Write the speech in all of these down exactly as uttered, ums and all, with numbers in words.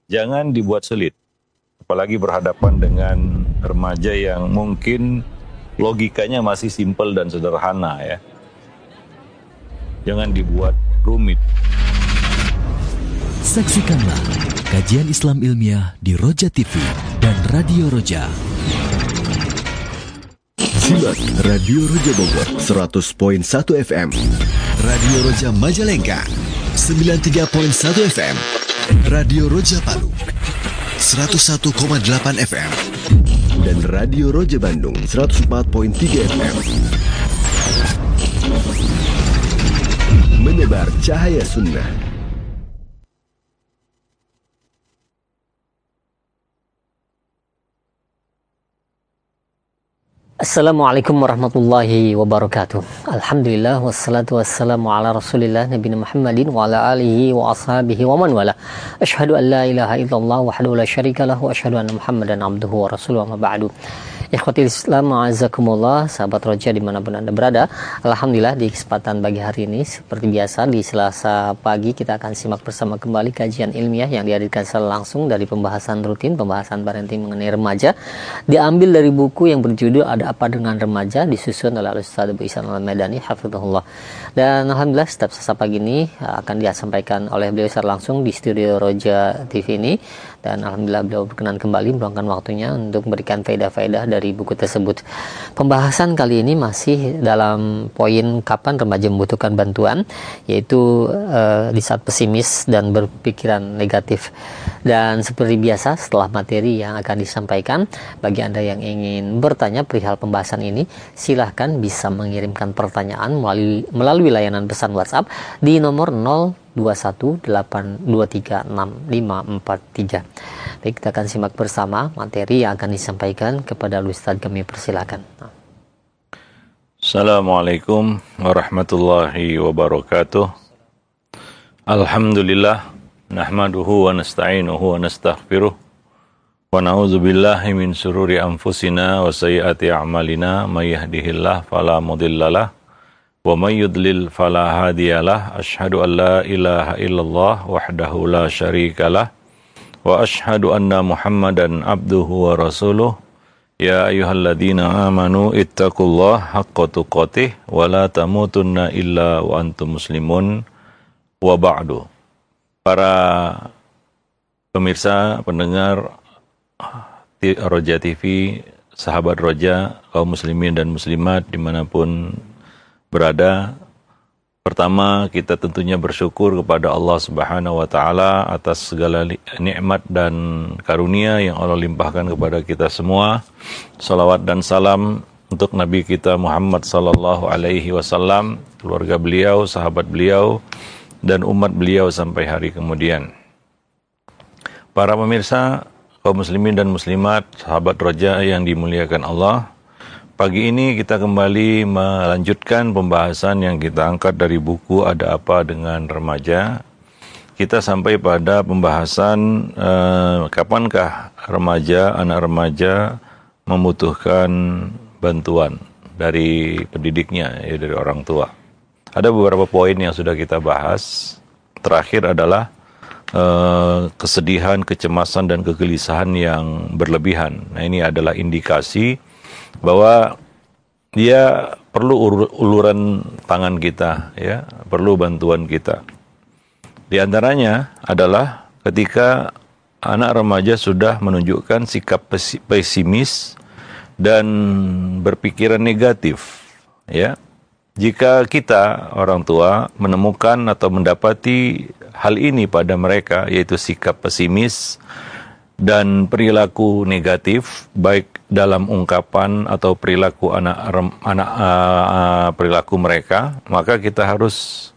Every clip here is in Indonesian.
Jangan dibuat sulit, apalagi berhadapan dengan remaja yang mungkin logikanya masih simpel dan sederhana ya. Jangan dibuat rumit. Saksikanlah kajian Islam ilmiah di Roja T V dan Radio Roja. Simak Radio Roja Bogor seratus koma satu F M, Radio Roja Majalengka sembilan puluh tiga koma satu F M, Radio Roja Palu seratus satu koma delapan F M, dan Radio Roja Bandung seratus empat koma tiga F M. Menebar cahaya sunnah. Assalamualaikum warahmatullahi wabarakatuh. Alhamdulillah wassalatu wassalamu ala Rasulillah nabiyina Muhammadin wa ala alihi wa ashabihi wa man wala. Asyhadu an la ilaha illallah wahdahu la syarikalah wa asyhadu anna Muhammadan abduhu wa rasuluhu wa ba'du. Ikhwatil Islam, ma'azakumullah, sahabat Roja dimanapun Anda berada. Alhamdulillah di kesempatan pagi hari ini seperti biasa di Selasa pagi kita akan simak bersama kembali kajian ilmiah yang dihadirkan secara langsung dari pembahasan rutin, pembahasan parenting mengenai remaja, diambil dari buku yang berjudul Ada Apa Dengan Remaja, disusun oleh Ustaz Abu Ihsan Al-Madani hafizahullah. Dan alhamdulillah setiap Selasa pagi ini akan disampaikan oleh beliau secara langsung di studio Roja T V ini, dan alhamdulillah beliau berkenan kembali meluangkan waktunya untuk memberikan faedah-faedah dari buku tersebut. Pembahasan kali ini masih dalam poin kapan remaja membutuhkan bantuan, yaitu uh, di saat pesimis dan berpikiran negatif. Dan seperti biasa setelah materi yang akan disampaikan, bagi Anda yang ingin bertanya perihal pembahasan ini, silahkan bisa mengirimkan pertanyaan melalui, melalui layanan pesan WhatsApp di nomor nol dua satu delapan dua tiga enam lima empat tiga. Baik, kita akan simak bersama materi yang akan disampaikan kepada Ustaz. Kami persilakan. Assalamualaikum warahmatullahi wabarakatuh. Alhamdulillah, nahmaduhu wa nasta'inuhu wa nastaghfiruh wa na'udzu billahi min syururi anfusina wa sayyiati a'malina, may yahdihillahu fala mudhillalah wa may yudlil fala hadiyalah. Asyhadu an la ilaha illallah wahdahu la syarikalah wa asyhadu anna Muhammadan abduhu wa rasuluh. Ya ayyuhalladzina amanu ittaqullaha haqqa tuqatih wa la tamutunna illa wa antum muslimun wa ba'du. Para pemirsa, pendengar Roja T V, sahabat Roja, kaum muslimin dan muslimat dimanapun berada, pertama kita tentunya bersyukur kepada Allah Subhanahu wa taala atas segala nikmat dan karunia yang Allah limpahkan kepada kita semua. Salawat dan salam untuk Nabi kita Muhammad sallallahu alaihi wasallam, keluarga beliau, sahabat beliau, dan umat beliau sampai hari kemudian. Para pemirsa, kaum muslimin dan muslimat, sahabat Roja yang dimuliakan Allah, pagi ini kita kembali melanjutkan pembahasan yang kita angkat dari buku Ada Apa Dengan Remaja. Kita sampai pada pembahasan eh, kapankah remaja, anak remaja membutuhkan bantuan dari pendidiknya, ya, dari orang tua. Ada beberapa poin yang sudah kita bahas. Terakhir adalah eh, kesedihan, kecemasan, dan kegelisahan yang berlebihan. Nah, ini adalah indikasi bahwa dia perlu uluran tangan kita, ya, perlu bantuan kita. Di antaranya adalah ketika anak remaja sudah menunjukkan sikap pesimis dan berpikiran negatif, ya. Jika kita orang tua menemukan atau mendapati hal ini pada mereka, yaitu sikap pesimis dan perilaku negatif, baik dalam ungkapan atau perilaku anak anak uh, perilaku mereka, maka kita harus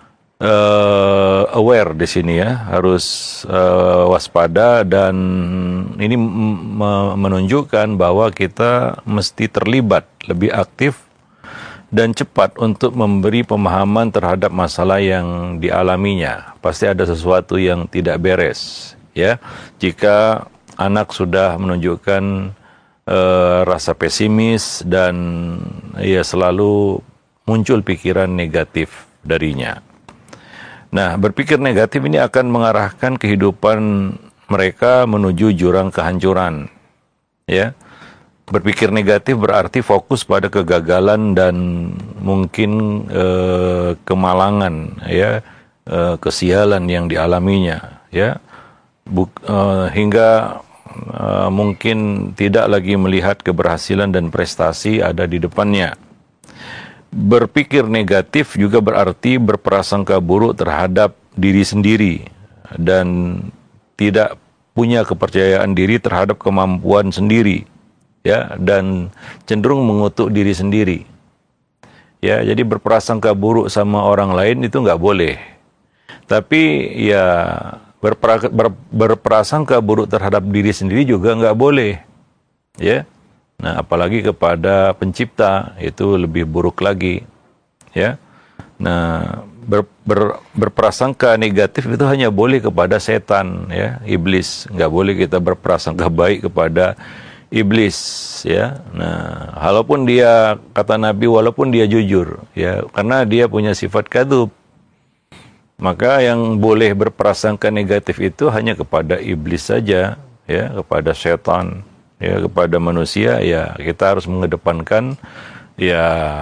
uh, aware di sini, ya, harus uh, waspada, dan ini m- menunjukkan bahwa kita mesti terlibat lebih aktif dan cepat untuk memberi pemahaman terhadap masalah yang dialaminya. Pasti ada sesuatu yang tidak beres, ya. Jika anak sudah menunjukkan uh, rasa pesimis dan ya selalu muncul pikiran negatif darinya. Nah, berpikir negatif ini akan mengarahkan kehidupan mereka menuju jurang kehancuran. Ya, berpikir negatif berarti fokus pada kegagalan dan mungkin eh, kemalangan, ya, eh, kesialan yang dialaminya, ya, Buk, eh, hingga eh, mungkin tidak lagi melihat keberhasilan dan prestasi ada di depannya. Berpikir negatif juga berarti berprasangka buruk terhadap diri sendiri dan tidak punya kepercayaan diri terhadap kemampuan sendiri, ya, dan cenderung mengutuk diri sendiri. Ya, jadi berprasangka buruk sama orang lain itu nggak boleh. Tapi ya berpra, ber, berprasangka buruk terhadap diri sendiri juga nggak boleh. Ya. Nah, apalagi kepada pencipta itu lebih buruk lagi. Ya. Nah, ber, ber, berprasangka negatif itu hanya boleh kepada setan, ya, iblis. Nggak boleh kita berprasangka baik kepada iblis, ya. Nah, walaupun dia, kata Nabi, walaupun dia jujur, ya, karena dia punya sifat kadzub, maka yang boleh berprasangka negatif itu hanya kepada iblis saja, ya, kepada setan, ya, kepada manusia, ya, kita harus mengedepankan, ya,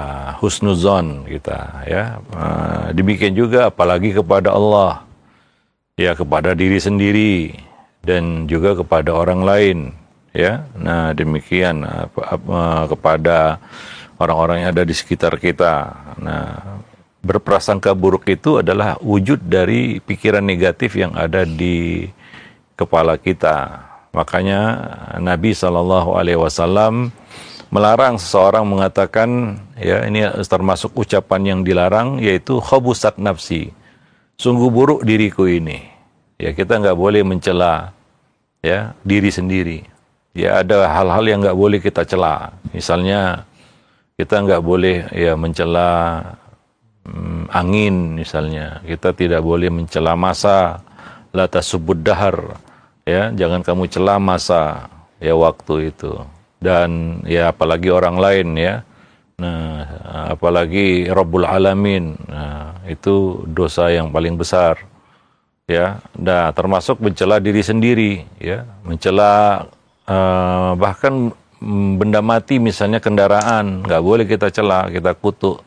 husnuzon kita, ya. Uh, demikian juga apalagi kepada Allah, ya, kepada diri sendiri dan juga kepada orang lain, ya. Nah, demikian uh, uh, kepada orang-orang yang ada di sekitar kita. Nah, berprasangka buruk itu adalah wujud dari pikiran negatif yang ada di kepala kita. Makanya Nabi shallallahu alaihi wasallam melarang seseorang mengatakan, ya, ini termasuk ucapan yang dilarang, yaitu khabusat nafsi, sungguh buruk diriku ini. Ya, kita nggak boleh mencela, ya, diri sendiri. Ya, ada hal-hal yang nggak boleh kita cela. Misalnya kita nggak boleh, ya, mencela hmm, angin, misalnya. Kita tidak boleh mencela masa, la tasubud dahar, ya, jangan kamu cela masa, ya, waktu itu. Dan ya apalagi orang lain, ya. Nah, apalagi Rabbul Alamin. Nah, itu dosa yang paling besar. Ya, nah, termasuk mencela diri sendiri, ya, mencela uh, bahkan benda mati, misalnya kendaraan, nggak boleh kita cela, kita kutuk.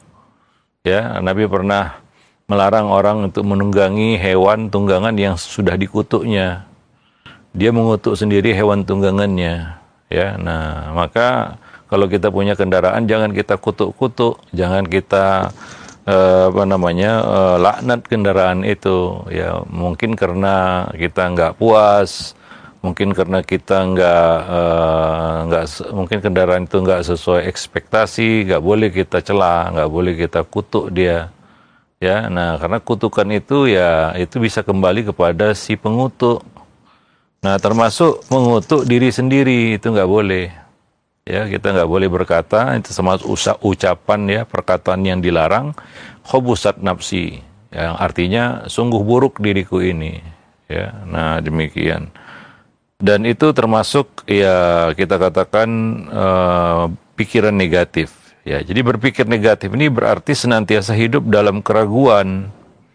Ya, Nabi pernah melarang orang untuk menunggangi hewan tunggangan yang sudah dikutuknya. Dia mengutuk sendiri hewan tunggangannya. Ya, nah, maka kalau kita punya kendaraan jangan kita kutuk-kutuk, jangan kita eh, apa namanya eh, laknat kendaraan itu. Ya, mungkin karena kita nggak puas, mungkin karena kita nggak eh, nggak mungkin kendaraan itu nggak sesuai ekspektasi, nggak boleh kita cela, nggak boleh kita kutuk dia. Ya, nah, karena kutukan itu, ya, itu bisa kembali kepada si pengutuk. Nah, termasuk mengutuk diri sendiri, itu nggak boleh. Ya, kita nggak boleh berkata, itu termasuk ucapan, ya, perkataan yang dilarang, khobusat nafsi, yang artinya sungguh buruk diriku ini. Ya, nah, demikian. Dan itu termasuk, ya, kita katakan uh, pikiran negatif. Ya, jadi berpikir negatif ini berarti senantiasa hidup dalam keraguan.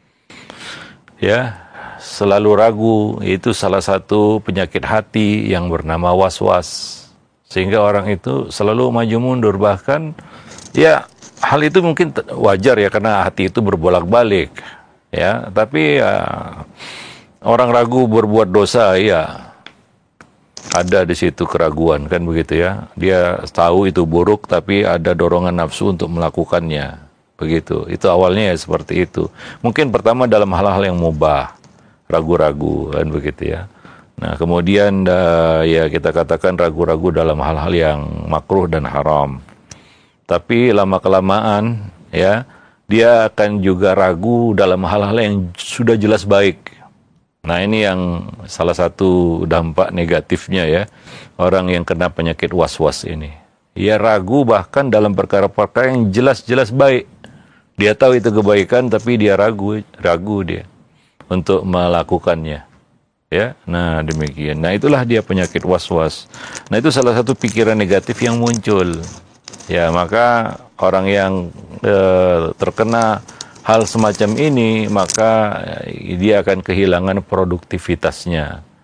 Ya, selalu ragu, itu salah satu penyakit hati yang bernama was-was. Sehingga orang itu selalu maju mundur, bahkan, ya, hal itu mungkin wajar, ya, karena hati itu berbolak-balik. Ya, tapi, ya, orang ragu berbuat dosa, ya, ada di situ keraguan, kan begitu, ya. Dia tahu itu buruk, tapi ada dorongan nafsu untuk melakukannya. Begitu. Itu awalnya, ya, seperti itu. Mungkin pertama dalam hal-hal yang mubah, ragu-ragu, kan begitu, ya. Nah, kemudian uh, ya kita katakan ragu-ragu dalam hal-hal yang makruh dan haram. Tapi lama-kelamaan, ya, dia akan juga ragu dalam hal-hal yang sudah jelas baik. Nah, ini yang salah satu dampak negatifnya, ya, orang yang kena penyakit was-was ini. Ia ragu bahkan dalam perkara-perkara yang jelas-jelas baik. Dia tahu itu kebaikan, tapi dia ragu, ragu dia untuk melakukannya. Ya, nah, demikian. Nah, itulah dia penyakit was-was. Nah, itu salah satu pikiran negatif yang muncul. Ya, maka orang yang eh, terkena hal semacam ini, maka dia akan kehilangan produktivitasnya.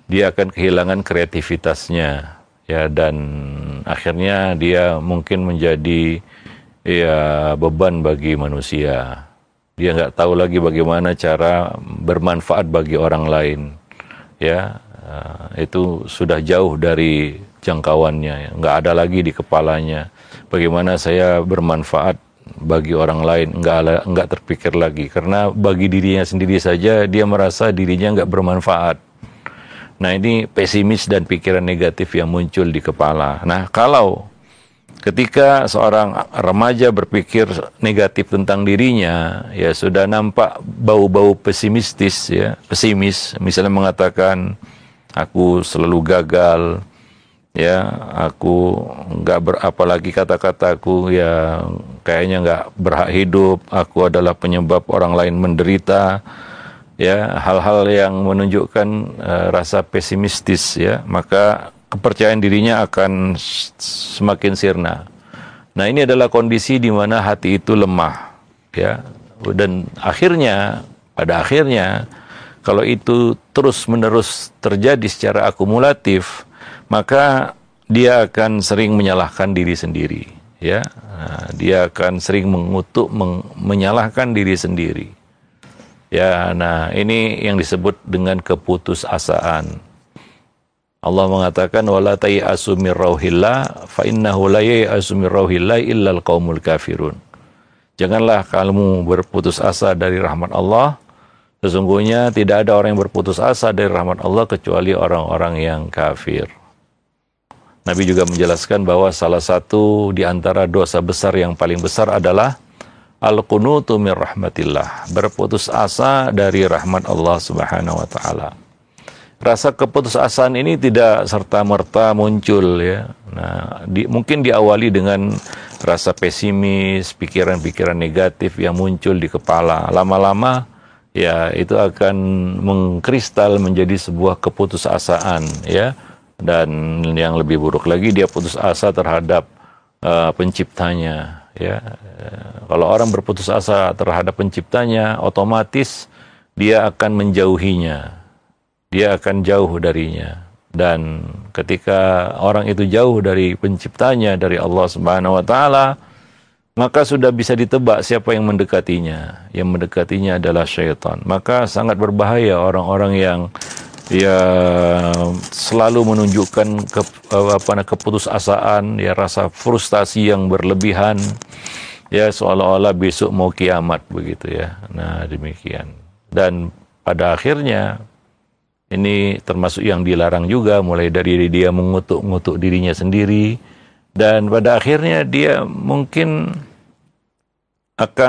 dia akan kehilangan kreativitasnya, ya, dan akhirnya dia mungkin menjadi ya beban bagi manusia. Dia nggak tahu lagi bagaimana cara bermanfaat bagi orang lain, ya. Uh, itu sudah jauh dari jangkauannya, nggak ada lagi di kepalanya. Bagaimana saya bermanfaat bagi orang lain, nggak nggak terpikir lagi, karena bagi dirinya sendiri saja dia merasa dirinya nggak bermanfaat. Nah, ini pesimis dan pikiran negatif yang muncul di kepala. Nah, kalau ketika seorang remaja berpikir negatif tentang dirinya, ya sudah nampak bau-bau pesimistis, ya, pesimis, misalnya mengatakan aku selalu gagal, ya, aku nggak ber, apalagi kata-kataku ya kayaknya nggak berhak hidup, aku adalah penyebab orang lain menderita, ya, hal-hal yang menunjukkan uh, rasa pesimistis, ya, maka kepercayaan dirinya akan semakin sirna. Nah, ini adalah kondisi di mana hati itu lemah, ya, dan akhirnya pada akhirnya kalau itu terus-menerus terjadi secara akumulatif, maka dia akan sering menyalahkan diri sendiri, ya. Nah, dia akan sering mengutuk, meng, menyalahkan diri sendiri. Ya, nah ini yang disebut dengan keputusasaan. Allah mengatakan wala tayasu mir rauhillah fa innahu la yayasu mir rauhillah illal qaumul kafirun. Janganlah kamu berputus asa dari rahmat Allah. Sesungguhnya tidak ada orang yang berputus asa dari rahmat Allah kecuali orang-orang yang kafir. Nabi juga menjelaskan bahwa salah satu di antara dosa besar yang paling besar adalah al-qunutu min rahmatillah, berputus asa dari rahmat Allah Subhanahu wa taala. Rasa keputusasaan ini tidak serta-merta muncul, ya. Nah, di, mungkin diawali dengan rasa pesimis, pikiran-pikiran negatif yang muncul di kepala. Lama-lama ya itu akan mengkristal menjadi sebuah keputusasaan, ya. Dan yang lebih buruk lagi, dia putus asa terhadap uh, penciptanya, ya. Uh, kalau orang berputus asa terhadap penciptanya, otomatis dia akan menjauhinya, dia akan jauh darinya. Dan ketika orang itu jauh dari penciptanya, dari Allah Subhanahu wa taala, maka sudah bisa ditebak siapa yang mendekatinya. Yang mendekatinya adalah syaitan. Maka sangat berbahaya orang-orang yang ya selalu menunjukkan ke, apa, keputusasaan, ya, rasa frustasi yang berlebihan, ya, seolah-olah besok mau kiamat begitu, ya. Nah, demikian. Dan pada akhirnya ini termasuk yang dilarang juga, mulai dari dia mengutuk-ngutuk dirinya sendiri, dan pada akhirnya dia mungkin akan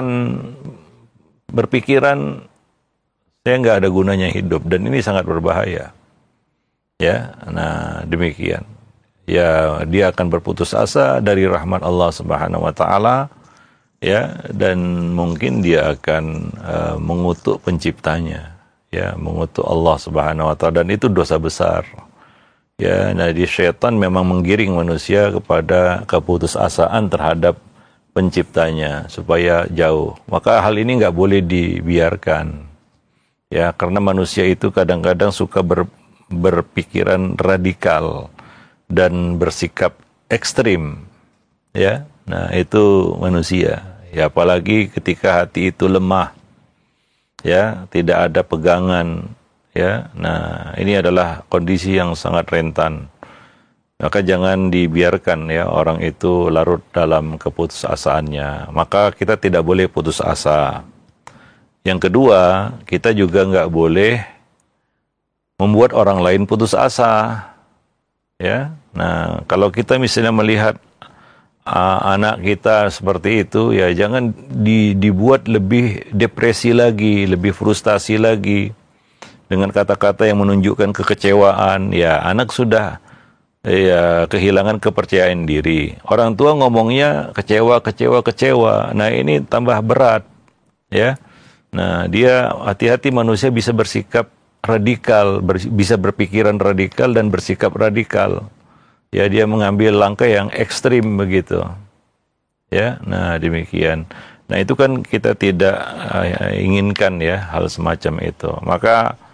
berpikiran saya nggak ada gunanya hidup, dan ini sangat berbahaya, ya. Nah, demikian, ya, dia akan berputus asa dari rahmat Allah Subhanahu wa taala, ya, dan mungkin dia akan uh, mengutuk penciptanya, ya, mengutuk Allah Subhanahu wa taala, dan itu dosa besar, ya. Nah, di syaitan memang menggiring manusia kepada keputusasaan terhadap penciptanya supaya jauh. Maka hal ini nggak boleh dibiarkan, ya, karena manusia itu kadang-kadang suka ber, berpikiran radikal dan bersikap ekstrim, ya. Nah, itu manusia, ya, apalagi ketika hati itu lemah, ya, tidak ada pegangan, ya. Nah, ini adalah kondisi yang sangat rentan. Maka jangan dibiarkan, ya, orang itu larut dalam keputusasaannya. Maka kita tidak boleh putus asa. Yang kedua, kita juga nggak boleh membuat orang lain putus asa, ya. Nah, kalau kita misalnya melihat uh, anak kita seperti itu, ya, jangan di, dibuat lebih depresi lagi, lebih frustasi lagi dengan kata-kata yang menunjukkan kekecewaan. Ya, anak sudah ya kehilangan kepercayaan diri. Orang tua ngomongnya kecewa, kecewa, kecewa. Nah, ini tambah berat, ya. Nah, dia hati-hati, manusia bisa bersikap radikal, ber, bisa berpikiran radikal dan bersikap radikal. Ya, dia mengambil langkah yang ekstrim begitu. Ya, nah demikian. Nah, itu kan kita tidak uh, inginkan, ya, hal semacam itu. Maka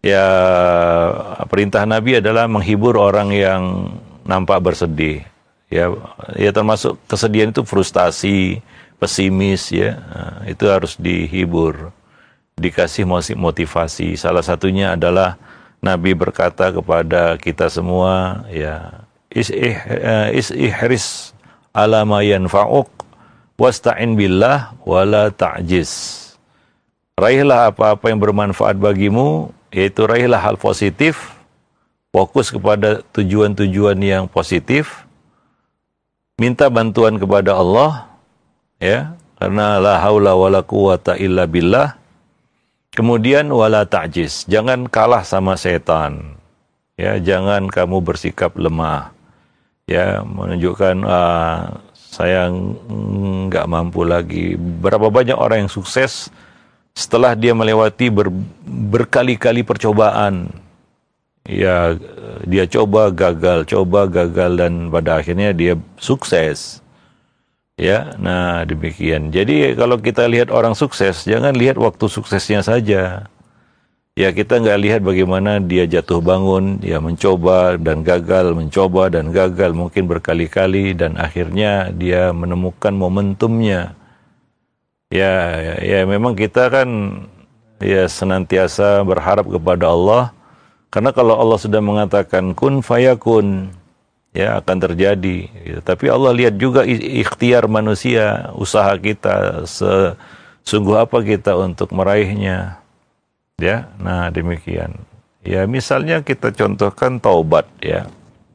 ya perintah Nabi adalah menghibur orang yang nampak bersedih. Ya, ya termasuk kesedihan itu frustasi, pesimis ya, nah, itu harus dihibur, dikasih motivasi. Salah satunya adalah Nabi berkata kepada kita semua, ya, isih isihris ala ma yanfa'uk wasta'in billah wala ta'jiz. Raihlah apa-apa yang bermanfaat bagimu, yaitu raihlah hal positif, fokus kepada tujuan-tujuan yang positif, minta bantuan kepada Allah, ya, karena la haula wala quwata illa billah. Kemudian wala ta'jiz, jangan kalah sama setan. Ya, jangan kamu bersikap lemah. Ya, menunjukkan ah, saya nggak mampu lagi. Berapa banyak orang yang sukses setelah dia melewati ber, berkali-kali percobaan. Ya, dia coba gagal, coba gagal, dan pada akhirnya dia sukses. Ya, nah demikian. Jadi kalau kita lihat orang sukses, jangan lihat waktu suksesnya saja. Ya, kita nggak lihat bagaimana dia jatuh bangun, ya mencoba dan gagal, mencoba dan gagal, mungkin berkali-kali, dan akhirnya dia menemukan momentumnya. Ya, ya, ya memang kita kan ya senantiasa berharap kepada Allah. Karena kalau Allah sudah mengatakan kun fayakun, ya akan terjadi. Ya, tapi Allah lihat juga ikhtiar manusia, usaha kita, sesungguh apa kita untuk meraihnya. Ya, nah demikian. Ya, misalnya kita contohkan taubat, ya.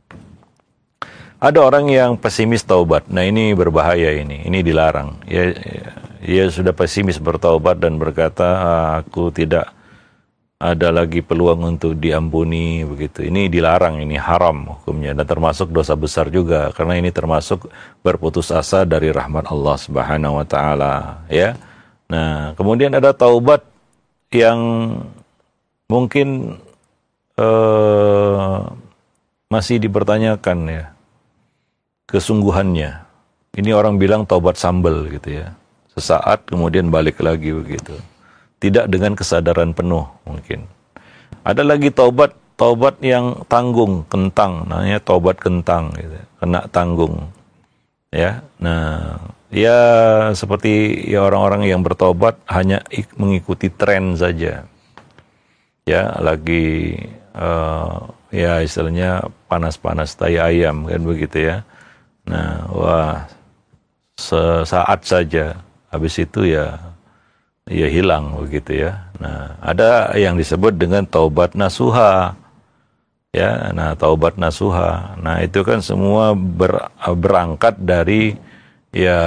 Ada orang yang pesimis taubat. Nah, ini berbahaya ini. Ini dilarang. Ya, ya, dia sudah pesimis bertaubat dan berkata, aku tidak ada lagi peluang untuk diampuni, begitu. Ini dilarang, ini haram hukumnya, dan termasuk dosa besar juga, karena ini termasuk berputus asa dari rahmat Allah Subhanahu wa taala, ya. Nah, kemudian ada taubat yang mungkin uh, masih dipertanyakan, ya, kesungguhannya. Ini orang bilang taubat sambal gitu, ya. Sesaat kemudian balik lagi begitu. Tidak dengan kesadaran penuh mungkin. Ada lagi taubat, taubat yang tanggung, kentang, namanya taubat kentang, gitu. Kena tanggung, ya. Nah, ya seperti ya orang-orang yang bertaubat hanya mengikuti tren saja, ya, lagi uh, ya istilahnya panas-panas tai ayam kan begitu, ya. Nah, wah, sesaat saja, habis itu ya ya hilang begitu, ya. Nah, ada yang disebut dengan taubat nasuha, ya. Nah, taubat nasuha, nah itu kan semua ber, berangkat dari ya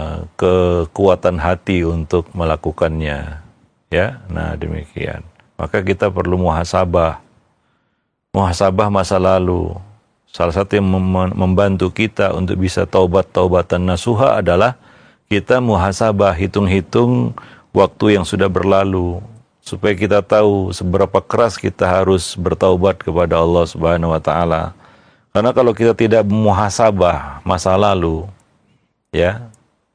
kekuatan hati untuk melakukannya, ya. Nah, demikian. Maka kita perlu muhasabah, muhasabah masa lalu. Salah satu yang mem- membantu kita untuk bisa taubat-taubatan nasuha adalah kita muhasabah, hitung-hitung waktu yang sudah berlalu, supaya kita tahu seberapa keras kita harus bertaubat kepada Allah Subhanahu wa taala. Karena kalau kita tidak muhasabah masa lalu, ya,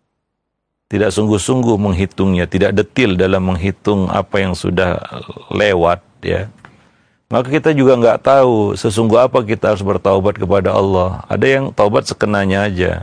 tidak sungguh-sungguh menghitungnya, tidak detil dalam menghitung apa yang sudah lewat, ya, maka kita juga nggak tahu sesungguh apa kita harus bertaubat kepada Allah. Ada yang taubat sekenanya aja.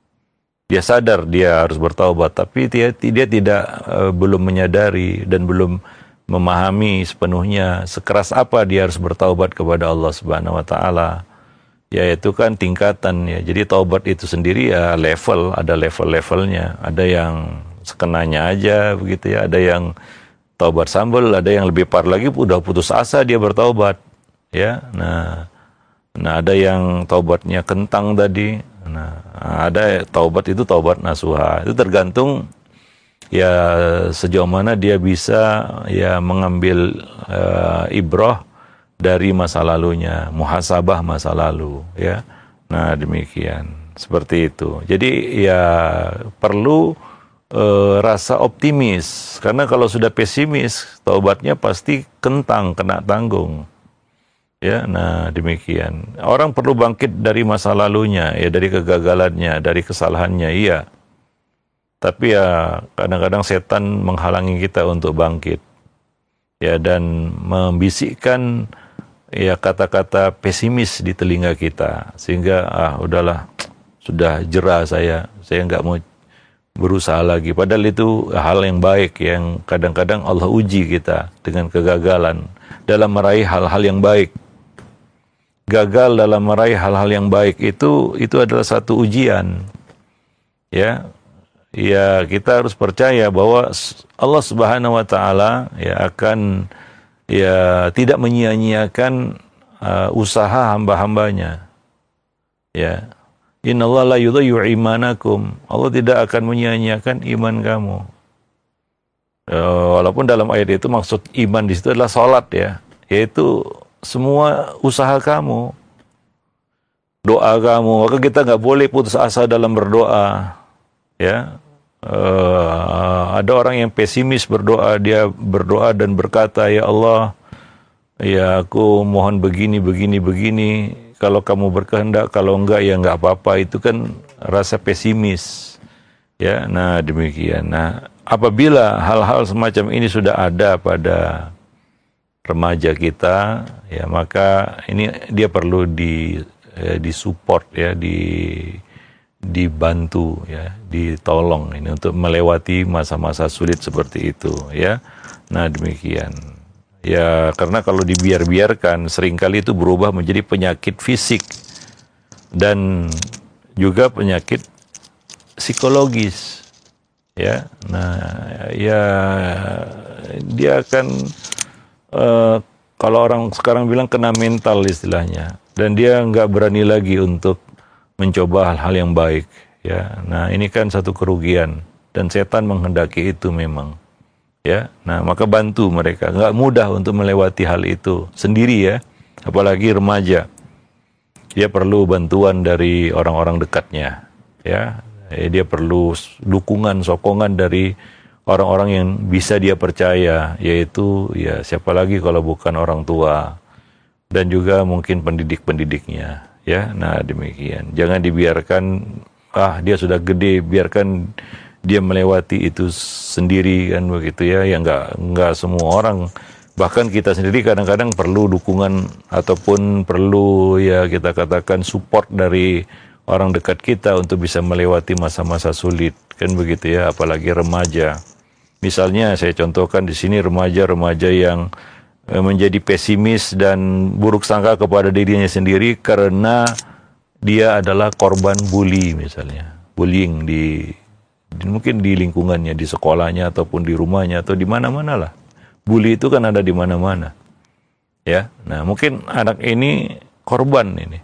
Dia sadar dia harus bertaubat, tapi dia, dia tidak uh, belum menyadari dan belum memahami sepenuhnya sekeras apa dia harus bertaubat kepada Allah Subhanahu wa taala. Ya, itu kan tingkatan, ya. Jadi taubat itu sendiri ya level, ada level-levelnya. Ada yang sekenanya aja begitu, ya. Ada yang taubat sambal, ada yang lebih parah lagi udah putus asa dia bertaubat, ya. Nah, nah ada yang taubatnya kentang tadi. Nah, ada taubat itu taubat nasuha. Itu tergantung ya sejauh mana dia bisa ya mengambil uh, ibrah dari masa lalunya, muhasabah masa lalu, ya. Nah, demikian. Seperti itu. Jadi ya perlu uh, rasa optimis, karena kalau sudah pesimis, taubatnya pasti kentang, kena tanggung. Ya, nah demikian. Orang perlu bangkit dari masa lalunya, ya, dari kegagalannya, dari kesalahannya, iya. Tapi ya kadang-kadang setan menghalangi kita untuk bangkit. ya, dan membisikkan ya kata-kata pesimis di telinga kita, sehingga ah udahlah, sudah jera saya, saya nggak mau berusaha lagi. Padahal itu hal yang baik yang kadang-kadang Allah uji kita dengan kegagalan dalam meraih hal-hal yang baik. Gagal dalam meraih hal-hal yang baik itu itu adalah satu ujian. Ya, ya kita harus percaya bahwa Allah Subhanahu Wa Taala ya akan ya tidak menyia-nyiakan uh, usaha hamba-hambanya. Ya, Innallaha la yudhi'u imanakum. Allah tidak akan menyia-nyiakan iman kamu. Uh, walaupun dalam ayat itu maksud iman di situ adalah salat ya, yaitu semua usaha kamu, doa kamu. Maka kita nggak boleh putus asa dalam berdoa. Ya, uh, ada orang yang pesimis berdoa, dia berdoa dan berkata, ya Allah, ya aku mohon begini, begini, begini. Kalau kamu berkehendak, kalau enggak ya enggak apa-apa. Itu kan rasa pesimis. Ya, nah demikian. Nah, apabila hal-hal semacam ini sudah ada pada remaja kita, ya maka ini dia perlu di eh, disupport ya, di dibantu ya, ditolong ini untuk melewati masa-masa sulit seperti itu ya. Nah, demikian. Ya, karena kalau dibiar-biarkan seringkali itu berubah menjadi penyakit fisik dan juga penyakit psikologis. Ya. Nah, ya dia akan uh, kalau orang sekarang bilang kena mental istilahnya, dan dia nggak berani lagi untuk mencoba hal-hal yang baik ya. Nah, ini kan satu kerugian dan setan menghendaki itu memang. Ya, nah maka bantu mereka. Nggak mudah untuk melewati hal itu sendiri ya, apalagi remaja. Dia perlu bantuan dari orang-orang dekatnya, ya. Dia perlu dukungan, sokongan dari orang-orang yang bisa dia percaya, yaitu ya siapa lagi kalau bukan orang tua dan juga mungkin pendidik-pendidiknya, ya. Nah demikian. Jangan dibiarkan, ah dia sudah gede, biarkan dia melewati itu sendiri kan begitu ya. Ya nggak nggak semua orang, bahkan kita sendiri kadang-kadang perlu dukungan ataupun perlu ya kita katakan support dari orang dekat kita untuk bisa melewati masa-masa sulit kan begitu ya, apalagi remaja. Misalnya saya contohkan di sini remaja-remaja yang menjadi pesimis dan buruk sangka kepada dirinya sendiri karena dia adalah korban bully misalnya, bullying di mungkin di lingkungannya, di sekolahnya ataupun di rumahnya atau di mana-mana lah. Bully itu kan ada di mana-mana. Ya. Nah, mungkin anak ini korban ini.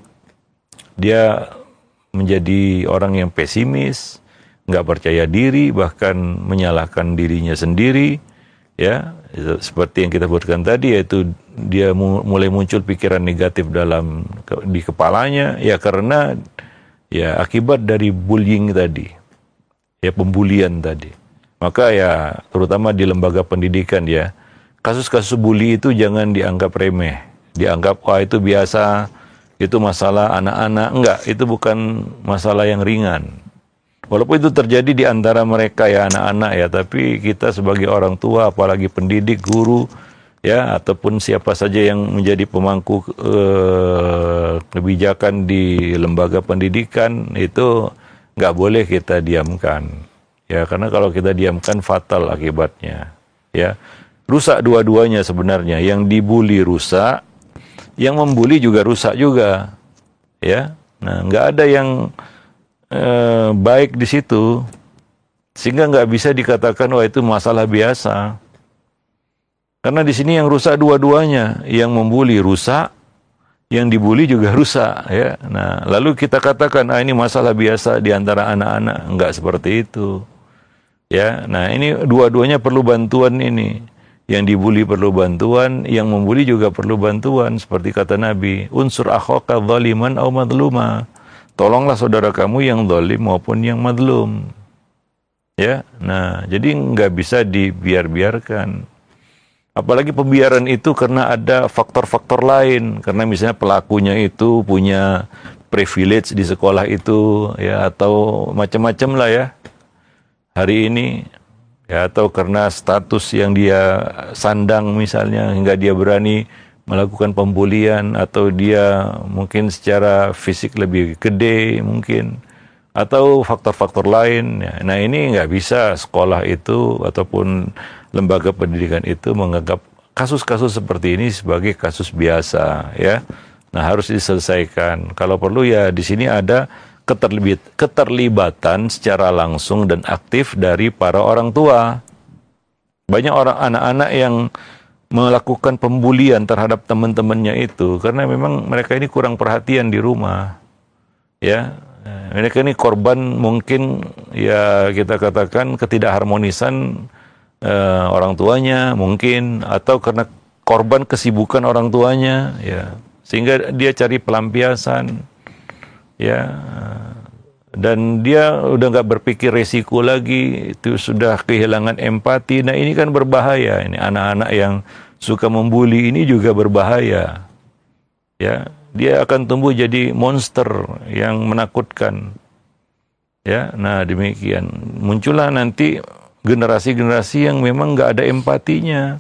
Dia menjadi orang yang pesimis, nggak percaya diri, bahkan menyalahkan dirinya sendiri, ya. Seperti yang kita sebutkan tadi, yaitu dia mulai muncul pikiran negatif dalam di kepalanya ya karena ya akibat dari bullying tadi. Ya, pembulian tadi. Maka ya terutama di lembaga pendidikan ya, kasus-kasus bully itu jangan dianggap remeh, dianggap wah itu biasa, itu masalah anak-anak. Enggak, itu bukan masalah yang ringan. Walaupun itu terjadi di antara mereka ya anak-anak ya, tapi kita sebagai orang tua, apalagi pendidik, guru ya, ataupun siapa saja yang menjadi pemangku eh, kebijakan di lembaga pendidikan itu nggak boleh kita diamkan, ya karena kalau kita diamkan fatal akibatnya, ya rusak dua-duanya sebenarnya. Yang dibully rusak, yang membuli juga rusak juga, ya. Nah nggak ada yang eh, baik di situ, sehingga nggak bisa dikatakan wah itu masalah biasa, karena di sini yang rusak dua-duanya, yang membuli rusak, yang dibully juga rusak ya. Nah, lalu kita katakan ah ini masalah biasa di antara anak-anak, enggak seperti itu. Ya. Nah, ini dua-duanya perlu bantuan ini. Yang dibully perlu bantuan, yang membuli juga perlu bantuan seperti kata Nabi, unsur akhaka zaliman aw madluma. Tolonglah saudara kamu yang zalim maupun yang madlum. Ya. Nah, jadi enggak bisa dibiar-biarkan. Apalagi pembiaran itu karena ada faktor-faktor lain, karena misalnya pelakunya itu punya privilege di sekolah itu ya, atau macam-macam lah ya. Hari ini ya, atau karena status yang dia sandang misalnya hingga dia berani melakukan pembulian, atau dia mungkin secara fisik lebih gede mungkin, atau faktor-faktor lain. Ya. Nah ini nggak bisa sekolah itu ataupun lembaga pendidikan itu menganggap kasus-kasus seperti ini sebagai kasus biasa, ya. Nah harus diselesaikan. Kalau perlu ya di sini ada keterlibat, keterlibatan secara langsung dan aktif dari para orang tua. Banyak orang anak-anak yang melakukan pembulian terhadap teman-temannya itu karena memang mereka ini kurang perhatian di rumah, ya. Mereka ini korban mungkin ya kita katakan ketidakharmonisan uh, orang tuanya mungkin, atau karena korban kesibukan orang tuanya, ya, sehingga dia cari pelampiasan, ya, dan dia udah nggak berpikir resiko lagi, itu sudah kehilangan empati. Nah ini kan berbahaya. Ini anak-anak yang suka membuli ini juga berbahaya, ya. Dia akan tumbuh jadi monster yang menakutkan, ya. Nah demikian muncullah nanti generasi-generasi yang memang nggak ada empatinya,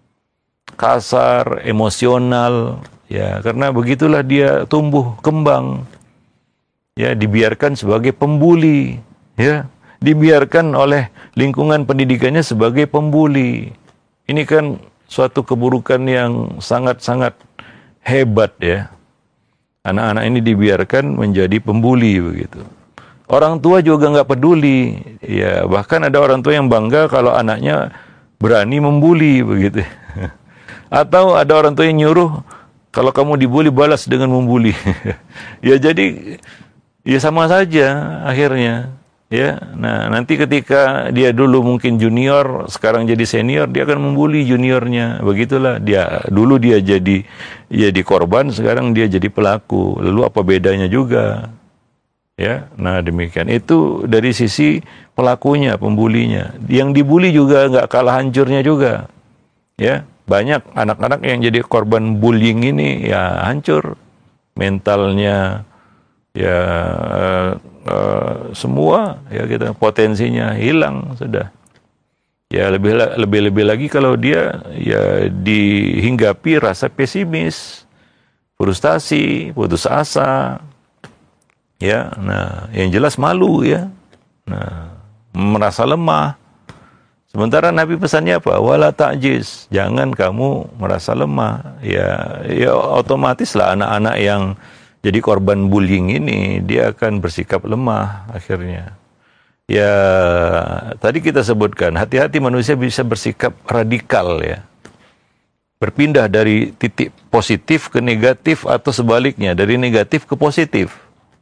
kasar, emosional, ya, karena begitulah dia tumbuh kembang, ya, dibiarkan sebagai pembuli, ya, dibiarkan oleh lingkungan pendidikannya sebagai pembuli. Ini kan suatu keburukan yang sangat-sangat hebat, ya. Anak-anak ini dibiarkan menjadi pembuli begitu. Orang tua juga nggak peduli, ya, bahkan ada orang tua yang bangga kalau anaknya berani membuli begitu. Atau ada orang tua yang nyuruh kalau kamu dibuli balas dengan membuli. Ya jadi ya sama saja akhirnya, ya. Nah nanti ketika dia dulu mungkin junior, sekarang jadi senior, dia akan membuli juniornya. Begitulah dia, dulu dia jadi jadi korban, sekarang dia jadi pelaku. Lalu apa bedanya juga, ya. Nah demikian, itu dari sisi pelakunya, pembulinya. Yang dibuli juga nggak kalah hancurnya juga, ya. Banyak anak-anak yang jadi korban bullying ini ya hancur mentalnya, ya, uh, uh, semua, ya, kita potensinya hilang sudah. Ya lebih lebih lebih lagi kalau dia ya dihinggapi rasa pesimis, frustasi, putus asa, ya. Nah yang jelas malu, ya. Nah merasa lemah. Sementara Nabi pesannya apa? Wala ta'jiz, jangan kamu merasa lemah. Ya, ya otomatis lah anak-anak yang jadi korban bullying ini dia akan bersikap lemah akhirnya. Ya, tadi kita sebutkan hati-hati manusia bisa bersikap radikal, ya. Berpindah dari titik positif ke negatif atau sebaliknya, dari negatif ke positif.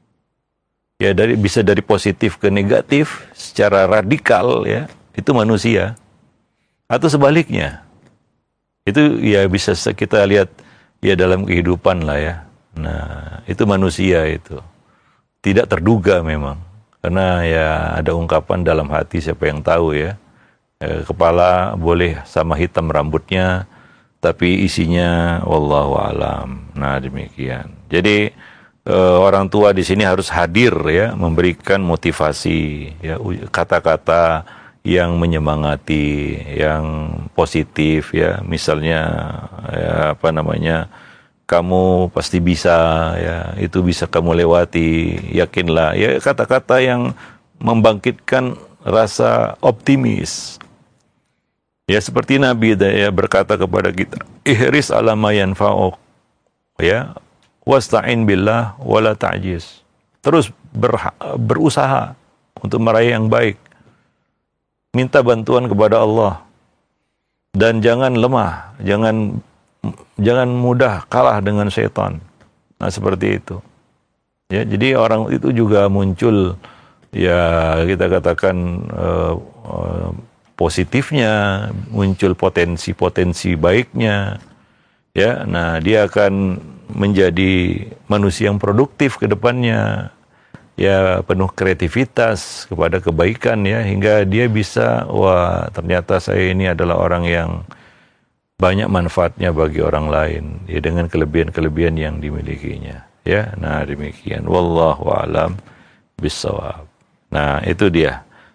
Ya, dari bisa dari positif ke negatif secara radikal, ya. Itu manusia. Atau sebaliknya. Itu ya bisa kita lihat ya dalam kehidupan lah, ya. Nah, itu manusia itu. Tidak terduga memang. Karena ya ada ungkapan dalam hati siapa yang tahu, ya. E, kepala boleh sama hitam rambutnya, tapi isinya wallahu alam. Nah, demikian. Jadi e, orang tua di sini harus hadir, ya, memberikan motivasi, ya, kata-kata yang menyemangati, yang positif, ya, misalnya ya, apa namanya, kamu pasti bisa, ya, itu bisa kamu lewati, yakinlah, ya, kata-kata yang membangkitkan rasa optimis, ya, seperti Nabi ya berkata kepada kita, ihris ala ma yanfa'uk, ya, wasta'in billah wala ta'jiz, terus ber, berusaha untuk meraih yang baik. Minta bantuan kepada Allah dan jangan lemah, jangan jangan mudah kalah dengan setan. Nah seperti itu. Ya, jadi orang itu juga muncul, ya, kita katakan uh, uh, positifnya, muncul potensi-potensi baiknya. Ya, nah dia akan menjadi manusia yang produktif ke depannya. Ya, penuh kreativitas kepada kebaikan, ya, hingga dia bisa, wah, ternyata saya ini adalah orang yang banyak manfaatnya bagi orang lain, ya, dengan kelebihan-kelebihan yang dimilikinya, ya. Nah demikian, wallahu a'lam bissawab. Nah itu dia,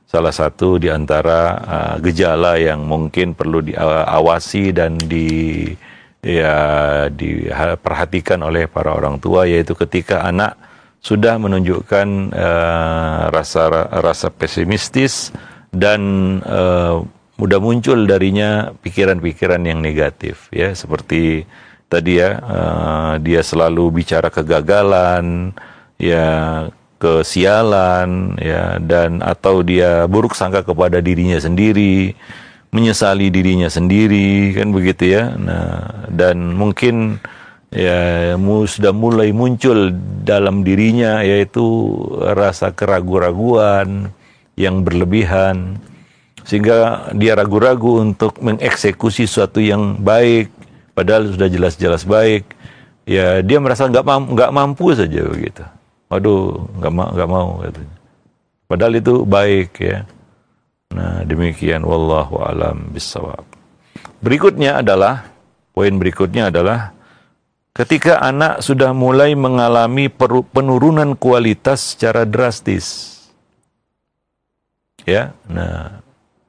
salah satu di antara uh, gejala yang mungkin perlu diawasi dan di ya diperhatikan oleh para orang tua, yaitu ketika anak sudah menunjukkan uh, rasa rasa pesimistis dan uh, mudah muncul darinya pikiran-pikiran yang negatif, ya, seperti tadi ya, uh, dia selalu bicara kegagalan, ya, kesialan, ya, dan atau dia buruk sangka kepada dirinya sendiri, menyesali dirinya sendiri, kan begitu ya. Nah, dan mungkin ya sudah mulai muncul dalam dirinya yaitu rasa keraguan-raguan yang berlebihan, sehingga dia ragu-ragu untuk mengeksekusi sesuatu yang baik padahal sudah jelas-jelas baik. Ya, dia merasa nggak mampu, nggak mampu saja begitu. Waduh, nggak mau, nggak mau katanya. Padahal itu baik, ya. Nah, demikian, wallahu alam bissawab. Berikutnya adalah, poin berikutnya adalah ketika anak sudah mulai mengalami penurunan kualitas secara drastis. Ya, nah,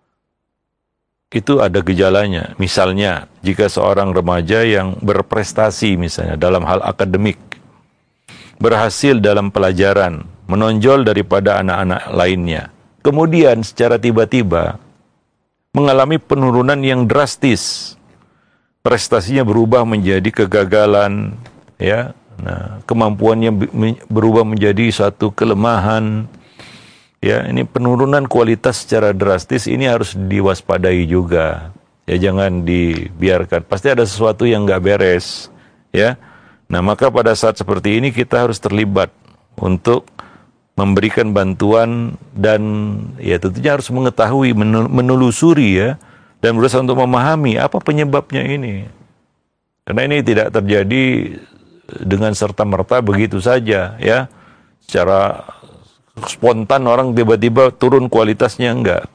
itu ada gejalanya. Misalnya, jika seorang remaja yang berprestasi misalnya dalam hal akademik, berhasil dalam pelajaran, menonjol daripada anak-anak lainnya, kemudian secara tiba-tiba mengalami penurunan yang drastis, prestasinya berubah menjadi kegagalan, ya, nah, kemampuannya berubah menjadi suatu kelemahan, ya, ini penurunan kualitas secara drastis, ini harus diwaspadai juga, ya, jangan dibiarkan, pasti ada sesuatu yang nggak beres, ya. Nah, maka pada saat seperti ini kita harus terlibat untuk memberikan bantuan dan ya tentunya harus mengetahui, menelusuri, ya, dan berusaha untuk memahami apa penyebabnya ini. Karena ini tidak terjadi dengan serta-merta begitu saja, ya. Secara spontan orang tiba-tiba turun kualitasnya, enggak.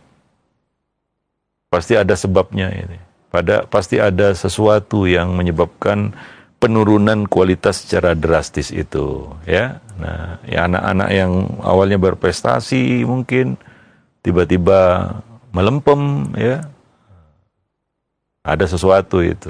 Pasti ada sebabnya ini. Pada pasti ada sesuatu yang menyebabkan penurunan kualitas secara drastis itu, ya. Nah, ya, anak-anak yang awalnya berprestasi mungkin tiba-tiba melempem, ya. Ada sesuatu itu.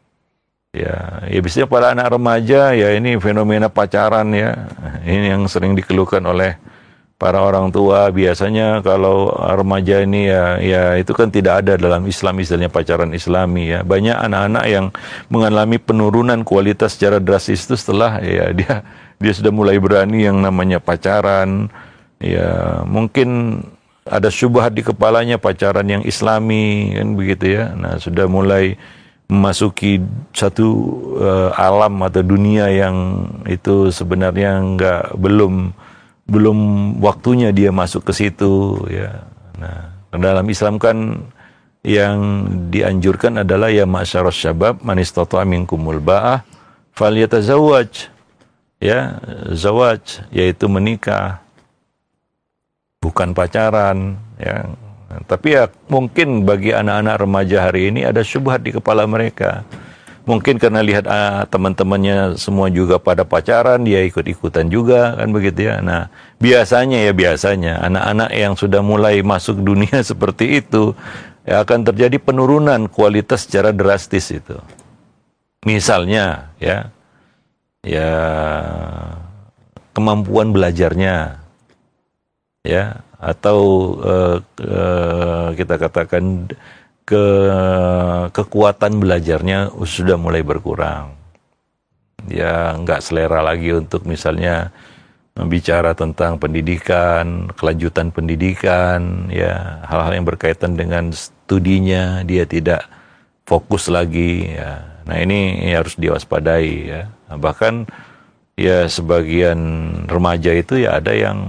Ya, ya biasanya pada anak remaja, ya, ini fenomena pacaran, ya. Ini yang sering dikeluhkan oleh para orang tua. Biasanya kalau remaja ini, ya, ya itu kan tidak ada dalam Islam istilahnya pacaran Islami, ya. Banyak anak-anak yang mengalami penurunan kualitas secara drastis itu setelah, ya, dia dia sudah mulai berani yang namanya pacaran, ya, mungkin ada syubhat di kepalanya pacaran yang Islami, kan begitu, ya. Nah, sudah mulai memasuki satu uh, alam atau dunia yang itu sebenarnya enggak belum belum waktunya dia masuk ke situ, ya. Nah, dalam Islam kan yang dianjurkan adalah ya ma'syaras syabab man istata'a minkumul ba'ah falyatazawwaj, ya, zawaj, yaitu menikah, bukan pacaran, ya. Tapi ya mungkin bagi anak-anak remaja hari ini ada syubhat di kepala mereka. Mungkin karena lihat ah, teman-temannya semua juga pada pacaran, dia ikut-ikutan juga, kan begitu, ya. Nah, biasanya ya biasanya anak-anak yang sudah mulai masuk dunia seperti itu, ya, akan terjadi penurunan kualitas secara drastis itu. Misalnya, ya, ya kemampuan belajarnya, ya, atau uh, uh, kita katakan ke kekuatan belajarnya sudah mulai berkurang, ya, nggak selera lagi untuk misalnya bicara tentang pendidikan, kelanjutan pendidikan, ya, hal-hal yang berkaitan dengan studinya dia tidak fokus lagi, ya. Nah, ini harus diwaspadai, ya. Nah, bahkan ya sebagian remaja itu ya ada yang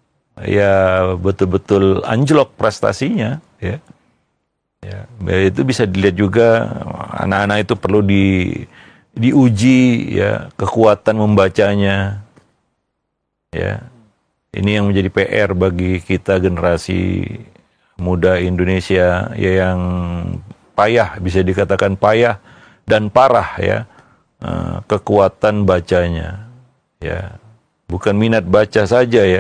ya betul-betul anjlok prestasinya, ya. Ya, itu bisa dilihat juga, anak-anak itu perlu di diuji, ya, kekuatan membacanya, ya. Ini yang menjadi P R bagi kita generasi muda Indonesia, ya, yang payah, bisa dikatakan payah dan parah, ya, kekuatan bacanya, ya. Bukan minat baca saja, ya,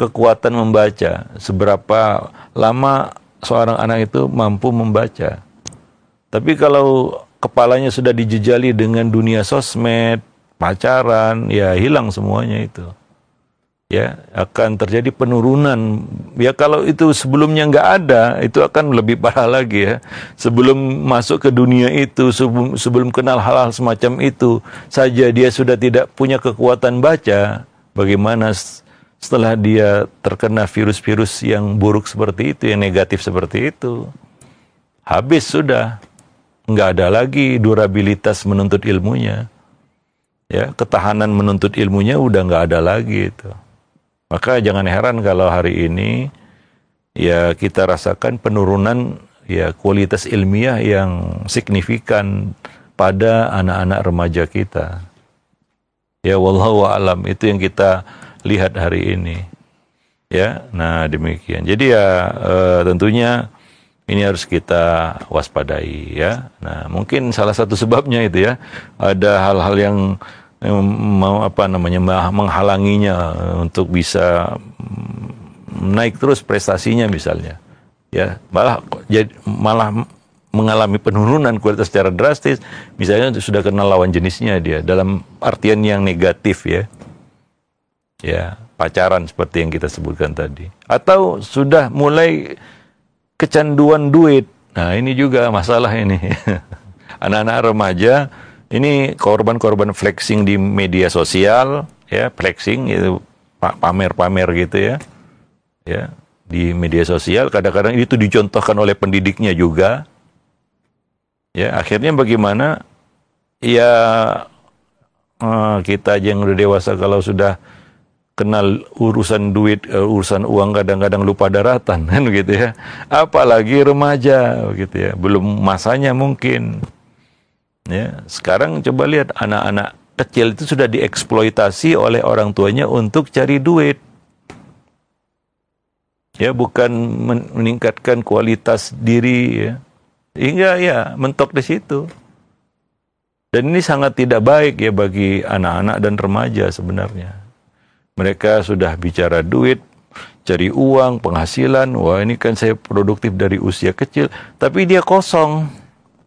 kekuatan membaca, seberapa lama seorang anak itu mampu membaca. Tapi kalau kepalanya sudah dijejali dengan dunia sosmed, pacaran, ya hilang semuanya itu. Ya, akan terjadi penurunan. Ya kalau itu sebelumnya nggak ada, itu akan lebih parah lagi ya. Sebelum masuk ke dunia itu, sebelum, sebelum kenal hal-hal semacam itu, saja dia sudah tidak punya kekuatan baca. Bagaimana setelah dia terkena virus-virus yang buruk seperti itu, yang negatif seperti itu? Habis sudah. Nggak ada lagi durabilitas menuntut ilmunya. Ya, ketahanan menuntut ilmunya udah nggak ada lagi itu. Maka jangan heran kalau hari ini ya kita rasakan penurunan ya kualitas ilmiah yang signifikan pada anak-anak remaja kita. Ya wallahu a'lam, itu yang kita lihat hari ini. Ya, nah demikian. Jadi ya eh, tentunya ini harus kita waspadai ya. Nah, mungkin salah satu sebabnya itu ya, ada hal-hal yang mau apa namanya menghalanginya untuk bisa naik terus prestasinya misalnya ya, malah jadi malah mengalami penurunan kualitas secara drastis, misalnya sudah kenal lawan jenisnya dia dalam artian yang negatif ya ya pacaran seperti yang kita sebutkan tadi, atau sudah mulai kecanduan duit. Nah ini juga masalah ini anak-anak remaja ini korban-korban flexing di media sosial, ya flexing itu pamer-pamer gitu ya, ya di media sosial. Kadang-kadang itu dicontohkan oleh pendidiknya juga, ya akhirnya bagaimana? Ya kita aja yang udah dewasa kalau sudah kenal urusan duit, urusan uang kadang-kadang lupa daratan kan gitu ya. Apalagi remaja gitu ya, belum masanya mungkin. Ya, sekarang coba lihat anak-anak kecil itu sudah dieksploitasi oleh orang tuanya untuk cari duit. Ya, bukan meningkatkan kualitas diri ya. Hingga ya mentok di situ. Dan ini sangat tidak baik ya bagi anak-anak dan remaja sebenarnya. Mereka sudah bicara duit, cari uang, penghasilan. Wah, ini kan saya produktif dari usia kecil, tapi dia kosong.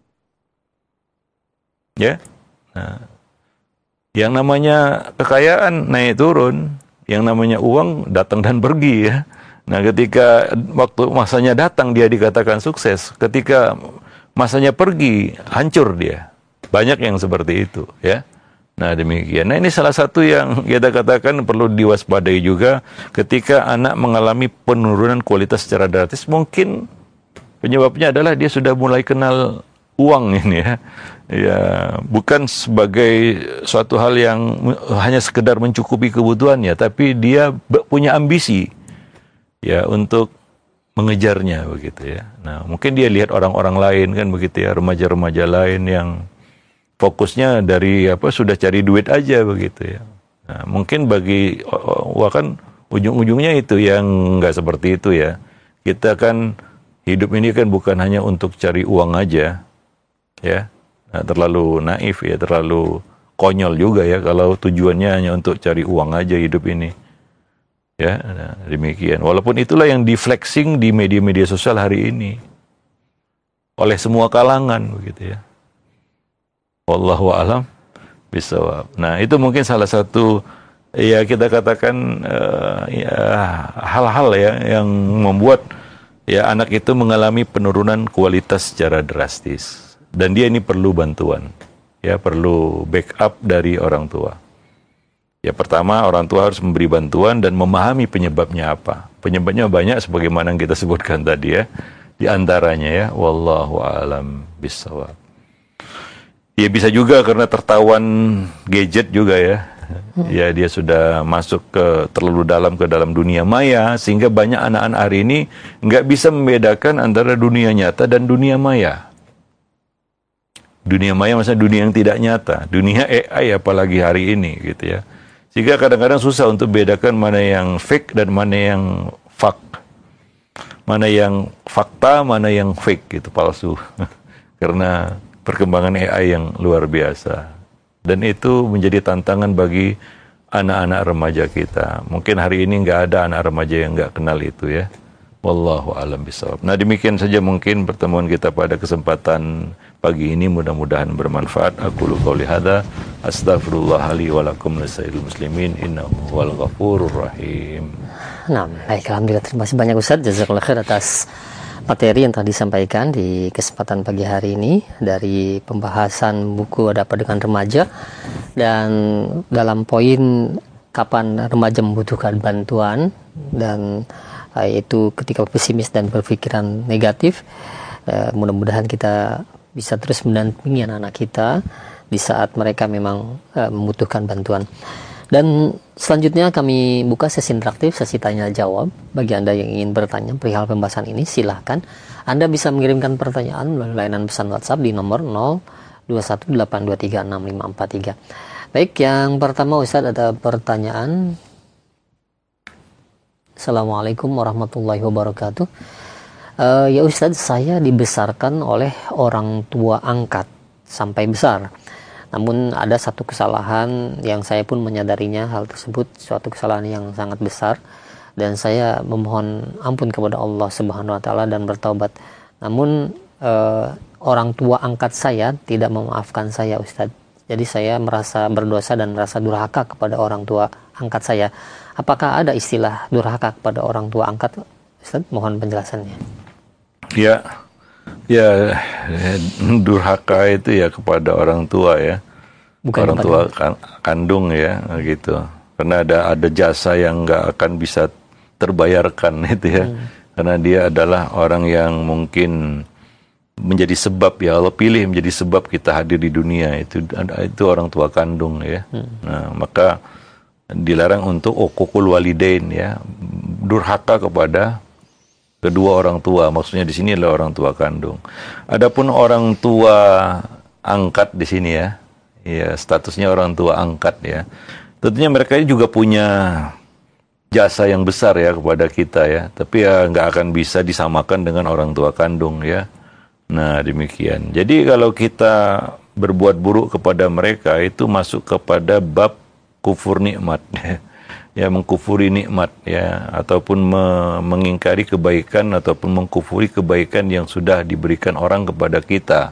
Ya, nah, yang namanya kekayaan naik turun, yang namanya uang datang dan pergi ya. Nah, ketika waktu masanya datang dia dikatakan sukses, ketika masanya pergi hancur dia. Banyak yang seperti itu ya. Nah demikian. Nah ini salah satu yang kita katakan perlu diwaspadai juga ketika anak mengalami penurunan kualitas secara drastis. Mungkin penyebabnya adalah dia sudah mulai kenal uang ini ya. Ya, bukan sebagai suatu hal yang hanya sekedar mencukupi kebutuhannya, tapi dia punya ambisi ya untuk mengejarnya begitu ya. Nah, mungkin dia lihat orang-orang lain kan begitu ya, remaja-remaja lain yang fokusnya dari apa sudah cari duit aja begitu ya. Nah, mungkin bagi wah kan ujung-ujungnya itu yang enggak seperti itu ya. Kita kan hidup ini kan bukan hanya untuk cari uang aja. Ya. Nah, terlalu naif ya, terlalu konyol juga ya kalau tujuannya hanya untuk cari uang aja hidup ini. Ya, nah, demikian. Walaupun itulah yang di-flexing di media-media sosial hari ini oleh semua kalangan begitu ya. Wallahu a'lam bishawab. Nah, itu mungkin salah satu ya kita katakan uh, ya hal-hal ya yang membuat ya anak itu mengalami penurunan kualitas secara drastis. Dan dia ini perlu bantuan, ya perlu backup dari orang tua. Ya pertama orang tua harus memberi bantuan dan memahami penyebabnya apa. Penyebabnya banyak sebagaimana yang kita sebutkan tadi ya. Di antaranya ya, wallahu a'lam bishawab. Ya bisa juga karena tertawan gadget juga ya. Ya dia sudah masuk ke terlalu dalam ke dalam dunia maya sehingga banyak anak-anak hari ini nggak bisa membedakan antara dunia nyata dan dunia maya. Dunia maya maksudnya dunia yang tidak nyata, dunia A I apalagi hari ini gitu ya. Sehingga kadang-kadang susah untuk bedakan mana yang fake dan mana yang fak. Mana yang fakta, mana yang fake gitu, palsu. Karena perkembangan A I yang luar biasa. Dan itu menjadi tantangan bagi anak-anak remaja kita. Mungkin hari ini nggak ada anak remaja yang nggak kenal itu ya. Wallahu a'lam bishawab. Nah, demikian saja mungkin pertemuan kita pada kesempatan pagi ini, mudah-mudahan bermanfaat. Aqulu qouli hadza astaghfirullah li wa lakum lisairil muslimin innahu huwal ghafurur rahim. Nah, baik, alhamdulillah, terima kasih banyak Ustaz, jazakallahu khair atas materi yang telah disampaikan di kesempatan pagi hari ini dari pembahasan buku Ada Apa Dengan Remaja, dan dalam poin kapan remaja membutuhkan bantuan, dan yaitu ketika pesimis dan berpikiran negatif. Uh, mudah-mudahan kita bisa terus mendampingi anak-anak kita di saat mereka memang uh, membutuhkan bantuan. Dan selanjutnya kami buka sesi interaktif, sesi tanya jawab. Bagi Anda yang ingin bertanya perihal pembahasan ini, silahkan Anda bisa mengirimkan pertanyaan melalui layanan pesan WhatsApp di nomor nol dua satu delapan dua tiga enam lima empat tiga. Baik, yang pertama Ustaz, ada pertanyaan. Assalamualaikum warahmatullahi wabarakatuh. Uh, ya Ustadz, saya dibesarkan oleh orang tua angkat sampai besar. Namun ada satu kesalahan yang saya pun menyadarinya, hal tersebut suatu kesalahan yang sangat besar, dan saya memohon ampun kepada Allah Subhanahu wa taala dan bertaubat. Namun uh, orang tua angkat saya tidak memaafkan saya Ustadz. Jadi saya merasa berdosa dan merasa durhaka kepada orang tua angkat saya. Apakah ada istilah durhaka kepada orang tua angkat, Ustaz? Mohon penjelasannya. Ya, ya, durhaka itu ya kepada orang tua ya, bukan orang tua kan, kandung ya, gitu. Karena ada ada jasa yang nggak akan bisa terbayarkan itu ya, hmm. karena dia adalah orang yang mungkin menjadi sebab, ya Allah pilih menjadi sebab kita hadir di dunia, itu itu orang tua kandung ya. Hmm. Nah, maka dilarang untuk uququl walidain ya, durhaka kepada kedua orang tua. Maksudnya di sini adalah orang tua kandung. Adapun orang tua angkat di sini ya, ya statusnya orang tua angkat ya. Tentunya mereka juga punya jasa yang besar ya kepada kita ya, tapi ya nggak akan bisa disamakan dengan orang tua kandung ya. Nah, demikian. Jadi kalau kita berbuat buruk kepada mereka, itu masuk kepada bab kufur nikmat, ya, mengkufuri nikmat, ya, ataupun me mengingkari kebaikan ataupun mengkufuri kebaikan yang sudah diberikan orang kepada kita.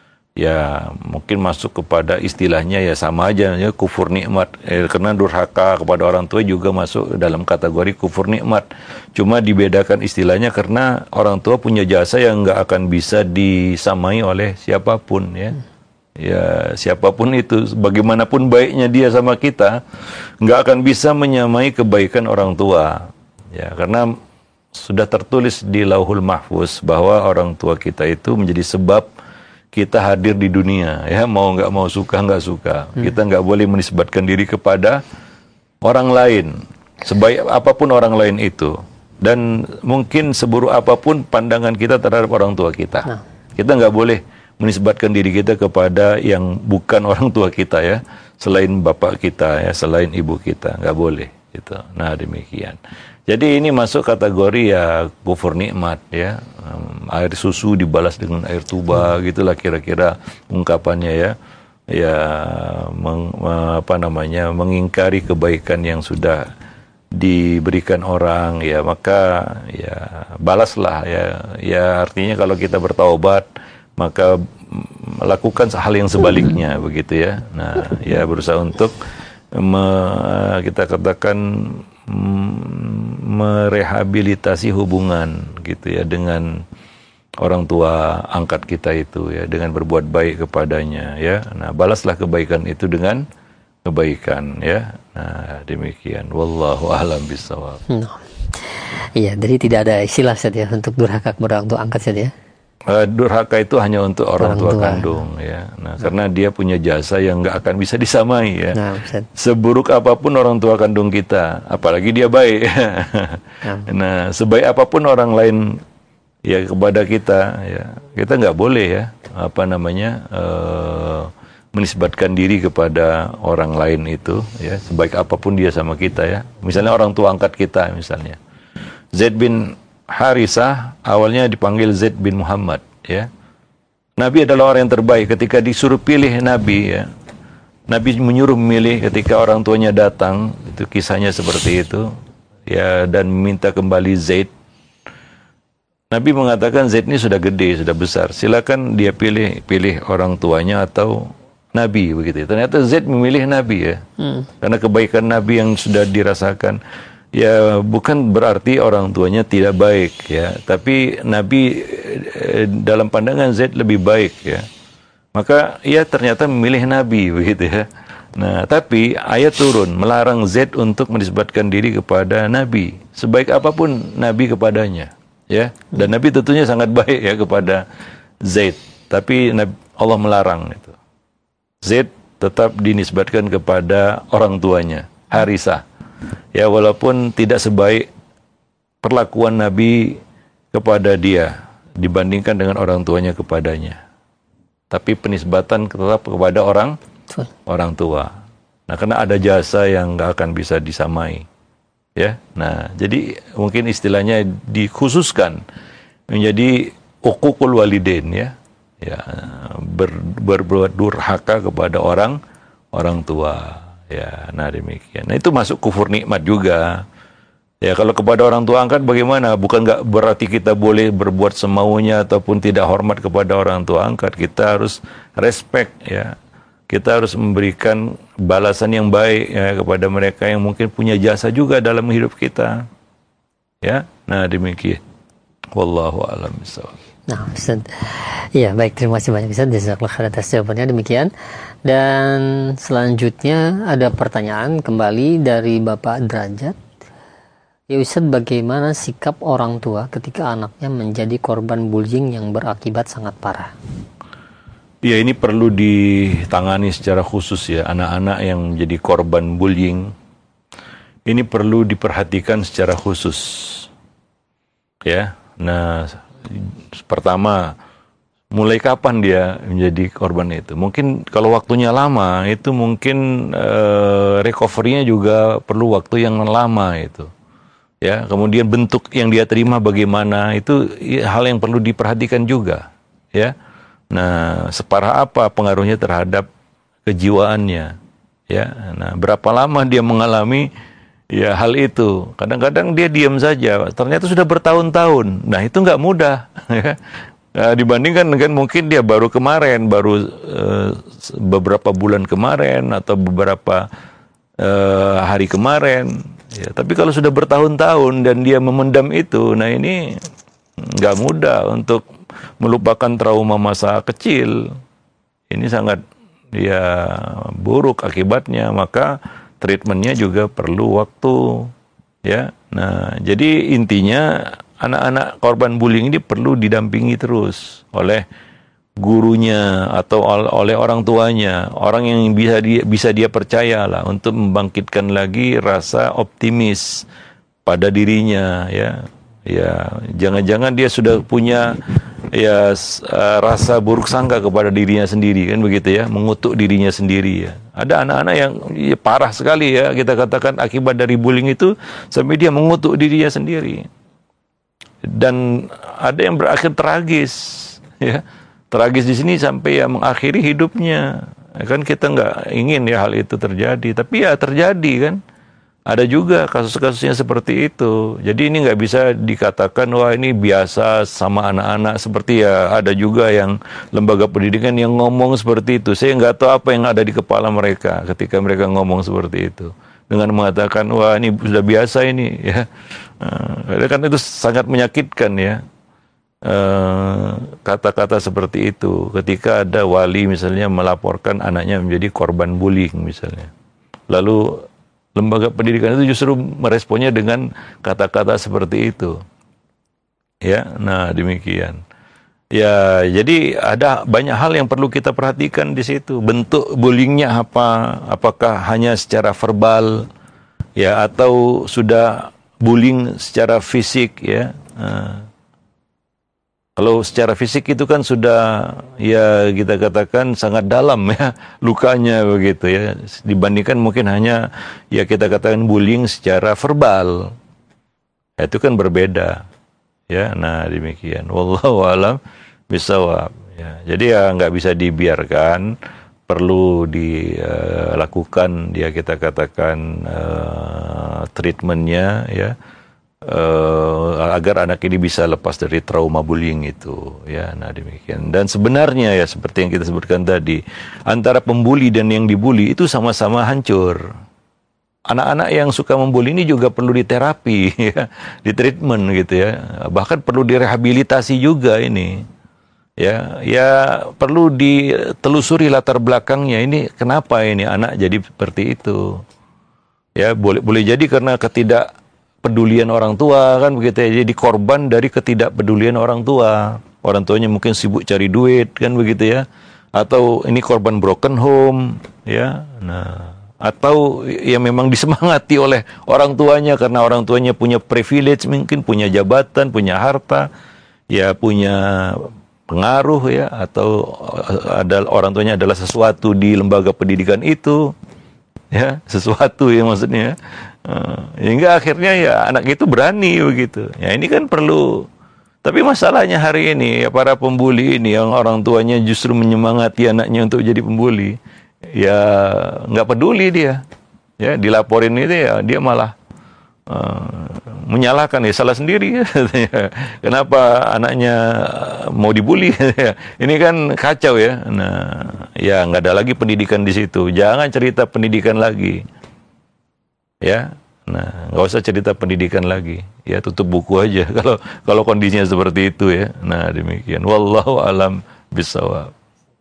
Ya, mungkin masuk kepada istilahnya ya sama aja ya, kufur nikmat. Eh, karena durhaka kepada orang tua juga masuk dalam kategori kufur nikmat. Cuma dibedakan istilahnya karena orang tua punya jasa yang nggak akan bisa disamai oleh siapapun ya. Ya, siapapun itu, bagaimanapun baiknya dia sama kita, nggak akan bisa menyamai kebaikan orang tua. Ya, karena sudah tertulis di Lauhul Mahfuz bahwa orang tua kita itu menjadi sebab kita hadir di dunia, ya, mau nggak mau, suka nggak suka. Hmm. Kita nggak boleh menisbatkan diri kepada orang lain, sebaik apapun orang lain itu. Dan mungkin seburuk apapun pandangan kita terhadap orang tua kita. Nah. Kita nggak boleh menisbatkan diri kita kepada yang bukan orang tua kita ya, selain bapak kita ya, selain ibu kita, nggak boleh gitu. Nah, demikian. Jadi ini masuk kategori ya kufur nikmat ya, um, air susu dibalas dengan air tuba, hmm. gitulah kira-kira ungkapannya ya, ya meng, apa namanya mengingkari kebaikan yang sudah diberikan orang ya, maka ya balaslah ya, ya artinya kalau kita bertaubat maka lakukan hal yang sebaliknya hmm. begitu ya. Nah ya berusaha untuk me, kita katakan merehabilitasi hubungan gitu ya dengan orang tua angkat kita itu ya, dengan berbuat baik kepadanya ya. Nah, balaslah kebaikan itu dengan kebaikan ya. Nah, demikian. Wallahu a'lam bishawab. Nah. Iya, jadi tidak ada istilah saja untuk durhaka kepada orang tua angkat saja. Uh, durhaka itu hanya untuk orang, orang tua, tua kandung ya. Nah, nah, karena dia punya jasa yang nggak akan bisa disamai ya. Nah, seburuk apapun orang tua kandung kita, apalagi dia baik. Nah, nah sebaik apapun orang lain ya kepada kita ya, kita nggak boleh ya apa namanya uh, menisbatkan diri kepada orang lain itu ya, sebaik apapun dia sama kita ya. Misalnya orang tua angkat kita misalnya, Zaid bin Harisah awalnya dipanggil Zaid bin Muhammad ya. Nabi adalah orang yang terbaik. Ketika disuruh pilih Nabi ya, Nabi menyuruh memilih ketika orang tuanya datang, itu kisahnya seperti itu, ya, dan minta kembali Zaid. Nabi mengatakan Zaid ini sudah gede, sudah besar, silakan dia pilih pilih orang tuanya atau Nabi, begitu. Ternyata Zaid memilih Nabi, ya, hmm. karena kebaikan Nabi yang sudah dirasakan. Ya, bukan berarti orang tuanya tidak baik, ya, tapi Nabi eh, dalam pandangan Zaid lebih baik, ya. Maka ia ternyata memilih Nabi, begitu, ya. Nah, tapi ayat turun melarang Zaid untuk menisbatkan diri kepada Nabi, sebaik apapun Nabi kepadanya, ya. Dan Nabi tentunya sangat baik, ya, kepada Zaid. Tapi Allah melarang itu. Zaid tetap dinisbatkan kepada orang tuanya, Harisah. Ya, walaupun tidak sebaik perlakuan Nabi kepada dia dibandingkan dengan orang tuanya kepadanya, tapi penisbatan tetap kepada orang orang tua. Nah, karena ada jasa yang nggak akan bisa disamai, ya. Nah, jadi mungkin istilahnya dikhususkan menjadi uququl walidain, ya, ya, ber, berbuat durhaka kepada orang orang tua. Ya, nah demikian. Nah, itu masuk kufur nikmat juga. Ya, kalau kepada orang tua angkat bagaimana? Bukan nggak berarti kita boleh berbuat semaunya ataupun tidak hormat kepada orang tua angkat. Kita harus respect, ya. Kita harus memberikan balasan yang baik, ya, kepada mereka yang mungkin punya jasa juga dalam hidup kita. Ya, nah demikian. Wallahu a'lam bishawab. Nah, Ustaz. Ya, baik, terima kasih banyak Ustaz. Jazakallahu khairan atas jawabannya. Demikian. Dan selanjutnya ada pertanyaan kembali dari Bapak Derajat. Ya Ustaz, bagaimana sikap orang tua ketika anaknya menjadi korban bullying yang berakibat sangat parah? Ya, ini perlu ditangani secara khusus, ya, anak-anak yang menjadi korban bullying. Ini perlu diperhatikan secara khusus. Ya. Nah, pertama, mulai kapan dia menjadi korban itu? Mungkin kalau waktunya lama, itu mungkin uh, recovery-nya juga perlu waktu yang lama itu. Ya, kemudian bentuk yang dia terima bagaimana, itu hal yang perlu diperhatikan juga, ya. Nah, separah apa pengaruhnya terhadap kejiwaannya, ya. Nah, berapa lama dia mengalami, ya, hal itu. Kadang-kadang dia diam saja, ternyata sudah bertahun-tahun. Nah, itu nggak mudah, ya. Nah, dibandingkan dengan mungkin dia baru kemarin, baru uh, beberapa bulan kemarin atau beberapa uh, hari kemarin. Ya, tapi kalau sudah bertahun-tahun dan dia memendam itu, nah ini nggak mudah untuk melupakan trauma masa kecil. Ini sangat, ya, buruk akibatnya, maka treatmentnya juga perlu waktu, ya. Nah, jadi intinya anak-anak korban bullying ini perlu didampingi terus oleh gurunya atau oleh orang tuanya, orang yang bisa dia bisa dia percayalah untuk membangkitkan lagi rasa optimis pada dirinya, ya. Ya, jangan-jangan dia sudah punya, ya, rasa buruk sangka kepada dirinya sendiri, kan begitu, ya, mengutuk dirinya sendiri, ya. Ada anak-anak yang, ya, parah sekali, ya, kita katakan akibat dari bullying itu sampai dia mengutuk dirinya sendiri. Dan ada yang berakhir tragis, ya. Tragis di sini sampai, ya, mengakhiri hidupnya. Kan kita nggak ingin, ya, hal itu terjadi, tapi ya terjadi, kan. Ada juga kasus-kasusnya seperti itu. Jadi ini nggak bisa dikatakan wah ini biasa sama anak-anak. Seperti, ya, ada juga yang lembaga pendidikan yang ngomong seperti itu. Saya nggak tahu apa yang ada di kepala mereka ketika mereka ngomong seperti itu. Dengan mengatakan wah ini sudah biasa ini, ya. Nah, kan itu sangat menyakitkan, ya. Uh, kata-kata seperti itu ketika ada wali misalnya melaporkan anaknya menjadi korban bullying misalnya, lalu lembaga pendidikan itu justru meresponnya dengan kata-kata seperti itu, ya. Nah demikian, ya. Jadi ada banyak hal yang perlu kita perhatikan di situ. Bentuk bullyingnya apa? Apakah hanya secara verbal, ya, atau sudah bullying secara fisik, ya. Nah, kalau secara fisik itu kan sudah, ya, kita katakan sangat dalam, ya, lukanya begitu, ya, dibandingkan mungkin hanya, ya, kita katakan bullying secara verbal, ya, itu kan berbeda, ya. Nah demikian, wallahu a'lam bishawab, ya. Jadi ya nggak bisa dibiarkan perlu dilakukan, dia kita katakan uh, treatmentnya, ya, uh, agar anak ini bisa lepas dari trauma bullying itu, ya. Nah demikian. Dan sebenarnya ya seperti yang kita sebutkan tadi, antara pembuli dan yang dibully itu sama-sama hancur. Anak-anak yang suka membuli ini juga perlu diterapi, ya, di treatment gitu ya. Bahkan perlu direhabilitasi juga ini. Ya, ya perlu ditelusuri latar belakangnya. Ini kenapa ini anak jadi seperti itu? Ya, boleh boleh jadi karena ketidakpedulian orang tua kan begitu ya. Jadi korban dari ketidakpedulian orang tua. Orang tuanya mungkin sibuk cari duit kan begitu ya. Atau ini korban broken home, ya. Nah, atau ya memang disemangati oleh orang tuanya karena orang tuanya punya privilege, mungkin punya jabatan, punya harta, ya punya pengaruh ya, atau ada orang tuanya adalah sesuatu di lembaga pendidikan itu, ya sesuatu ya maksudnya, uh, hingga akhirnya ya anak itu berani begitu. Ya ini kan perlu. Tapi masalahnya hari ini ya para pembuli ini yang orang tuanya justru menyemangati anaknya untuk jadi pembuli. Ya nggak peduli dia, ya dilaporin itu ya dia malah uh, menyalahkan, ya salah sendiri. Kenapa anaknya mau dibully? Ini kan kacau ya. Nah, ya nggak ada lagi pendidikan di situ. Jangan cerita pendidikan lagi, ya. Nah, nggak usah cerita pendidikan lagi. Ya tutup buku aja. Kalau kalau kondisinya seperti itu ya. Nah demikian. Wallahu alam bisawab.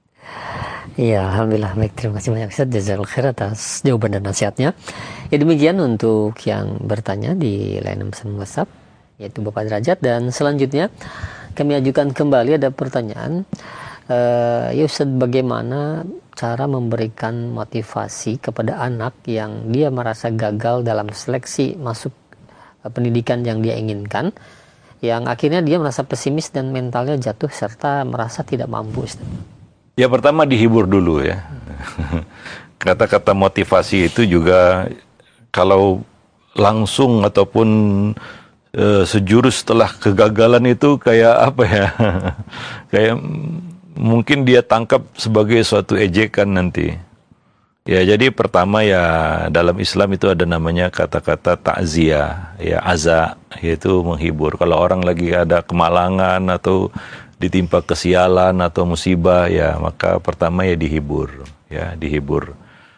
Iya, alhamdulillah. Baik, terima kasih banyak Ustaz. Jazakallahu khair atas jawaban dan nasihatnya. Ya demikian untuk yang bertanya di layanan pesan WhatsApp, yaitu Bapak Derajat. Dan selanjutnya kami ajukan kembali ada pertanyaan. Uh, ya Ustaz, bagaimana cara memberikan motivasi kepada anak yang dia merasa gagal dalam seleksi masuk uh, pendidikan yang dia inginkan, yang akhirnya dia merasa pesimis dan mentalnya jatuh serta merasa tidak mampu, Ustaz? Ya pertama dihibur dulu ya. Kata-kata motivasi itu juga kalau langsung ataupun e, sejurus setelah kegagalan itu kayak apa ya? Kayak mungkin dia tangkap sebagai suatu ejekan nanti. Ya jadi pertama ya dalam Islam itu ada namanya kata-kata takziah, ya aza, yaitu menghibur. Kalau orang lagi ada kemalangan atau ditimpa kesialan atau musibah, ya maka pertama ya dihibur, ya dihibur.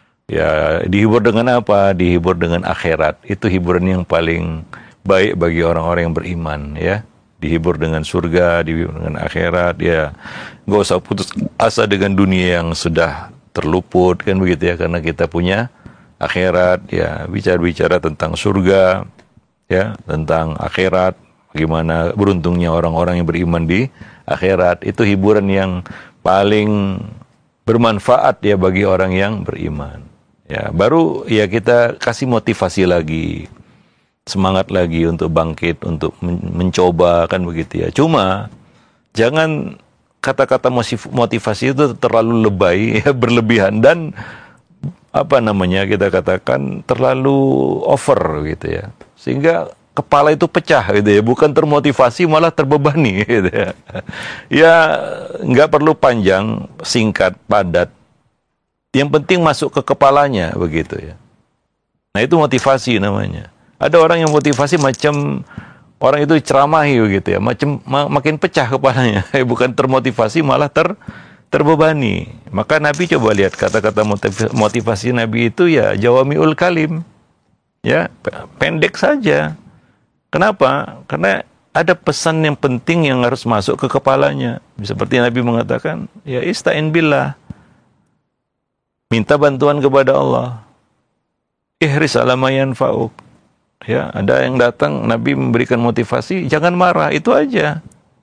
Ya dihibur dengan apa? Dihibur dengan akhirat. Itu hiburan yang paling baik bagi orang-orang yang beriman, ya. Dihibur dengan surga, dihibur dengan akhirat, ya. Gak usah putus asa dengan dunia yang sudah terluput, kan begitu ya, karena kita punya akhirat, ya. Bicara-bicara tentang surga, ya, tentang akhirat, bagaimana beruntungnya orang-orang yang beriman di akhirat. Itu hiburan yang paling bermanfaat ya bagi orang yang beriman. Ya, baru ya kita kasih motivasi lagi, semangat lagi untuk bangkit, untuk men- mencoba kan begitu ya. Cuma jangan kata-kata motivasi itu terlalu lebay, ya, berlebihan dan apa namanya kita katakan terlalu over gitu ya. Sehingga kepala itu pecah gitu ya, bukan termotivasi malah terbebani gitu ya. Ya nggak perlu panjang, singkat, padat. Yang penting masuk ke kepalanya begitu ya. Nah itu motivasi namanya. Ada orang yang motivasi macam orang itu ceramahi begitu ya, macam mak- makin pecah kepalanya. Bukan termotivasi malah ter terbebani. Maka Nabi coba lihat kata-kata motiv- motivasi Nabi itu ya jawamiul kalim, ya pendek saja. Kenapa? Karena ada pesan yang penting yang harus masuk ke kepalanya. Seperti Nabi mengatakan, ya ista'in billah. Minta bantuan kepada Allah. Ihris ala ma yanfa'uk. Ya, ada yang datang, Nabi memberikan motivasi, jangan marah, itu aja.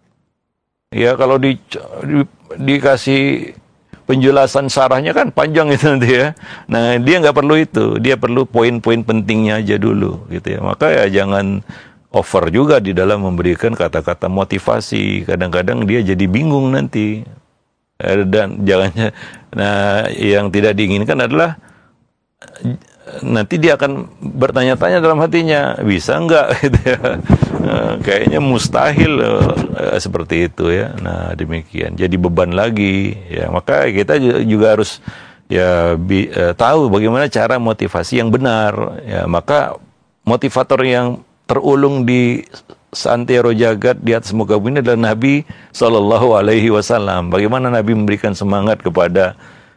Ya, kalau di, di, dikasih penjelasan sarahnya kan panjang itu nanti ya. Nah, dia nggak perlu itu. Dia perlu poin-poin pentingnya aja dulu gitu ya. Maka ya jangan over juga di dalam memberikan kata-kata motivasi. Kadang-kadang dia jadi bingung nanti. Dan jangan, nah yang tidak diinginkan adalah nanti dia akan bertanya-tanya dalam hatinya, bisa nggak gitu ya. Nah, kayaknya mustahil uh, seperti itu ya. Nah demikian, jadi beban lagi ya. Maka kita juga harus ya bi, uh, tahu bagaimana cara motivasi yang benar, ya maka motivator yang terulung di seantero jagat di atas muka bumi adalah Nabi Shallallahu Alaihi Wasallam. Bagaimana Nabi memberikan semangat kepada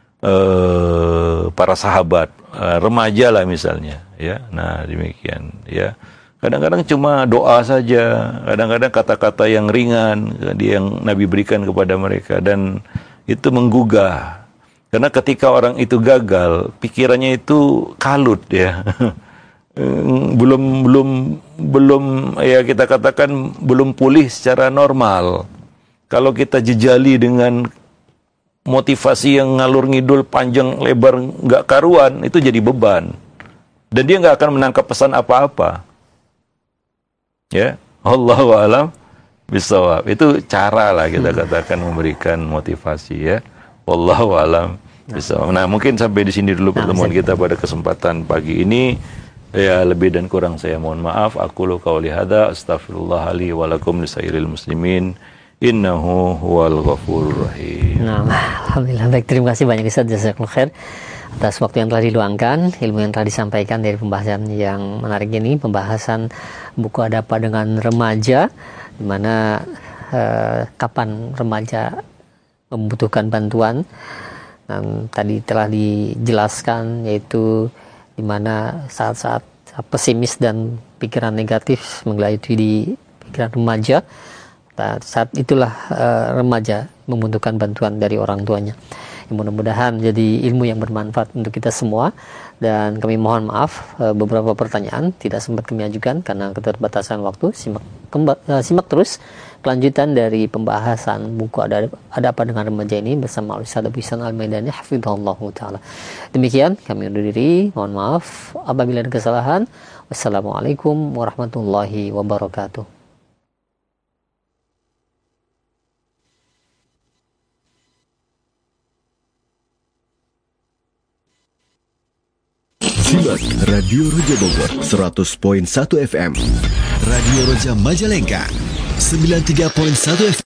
uh, para sahabat, uh, remaja lah misalnya, ya. Nah demikian, ya. Kadang-kadang cuma doa saja, kadang-kadang kata-kata yang ringan yang Nabi berikan kepada mereka, dan itu menggugah. Karena ketika orang itu gagal, pikirannya itu kalut, ya. belum belum belum ya kita katakan belum pulih secara normal. Kalau kita jejali dengan motivasi yang ngalur ngidul panjang lebar nggak karuan, itu jadi beban, dan dia nggak akan menangkap pesan apa-apa. Ya, Allahu a'lam bishawab. Itu cara lah kita katakan memberikan motivasi, ya. Wallahu a'lam bishawab. Nah, mungkin sampai di sini dulu pertemuan kita pada kesempatan pagi ini. Ya, lebih dan kurang saya mohon maaf. Aqulu qauli hadza astaghfirullah li wa lakum lisairil muslimin. Innahu huwal ghafurur rahim. Nah, alhamdulillah, baik, terima kasih banyak Ustaz, jazakallahu khair atas waktu yang telah diluangkan, ilmu yang telah disampaikan dari pembahasan yang menarik ini, pembahasan buku Ada Apa Dengan Remaja, di mana eh, kapan remaja membutuhkan bantuan. Dan tadi telah dijelaskan, yaitu di mana saat-saat pesimis dan pikiran negatif menggelayuti di pikiran remaja, saat itulah uh, remaja membutuhkan bantuan dari orang tuanya. Ya, mudah-mudahan jadi ilmu yang bermanfaat untuk kita semua, dan kami mohon maaf uh, beberapa pertanyaan tidak sempat kami ajukan karena keterbatasan waktu. Simak, kemba, uh, simak terus kelanjutan dari pembahasan buku ada, ada Apa Dengan Remaja ini bersama Ustaz Abu Ihsan Al-Maidani hafizahullah taala. Demikian kami undur diri, mohon maaf apabila ada kesalahan. Wassalamualaikum warahmatullahi wabarakatuh. Simak Radio Roja Bogor seratus koma satu F M, Radio Roja Majalengka sembilan puluh tiga koma satu F M.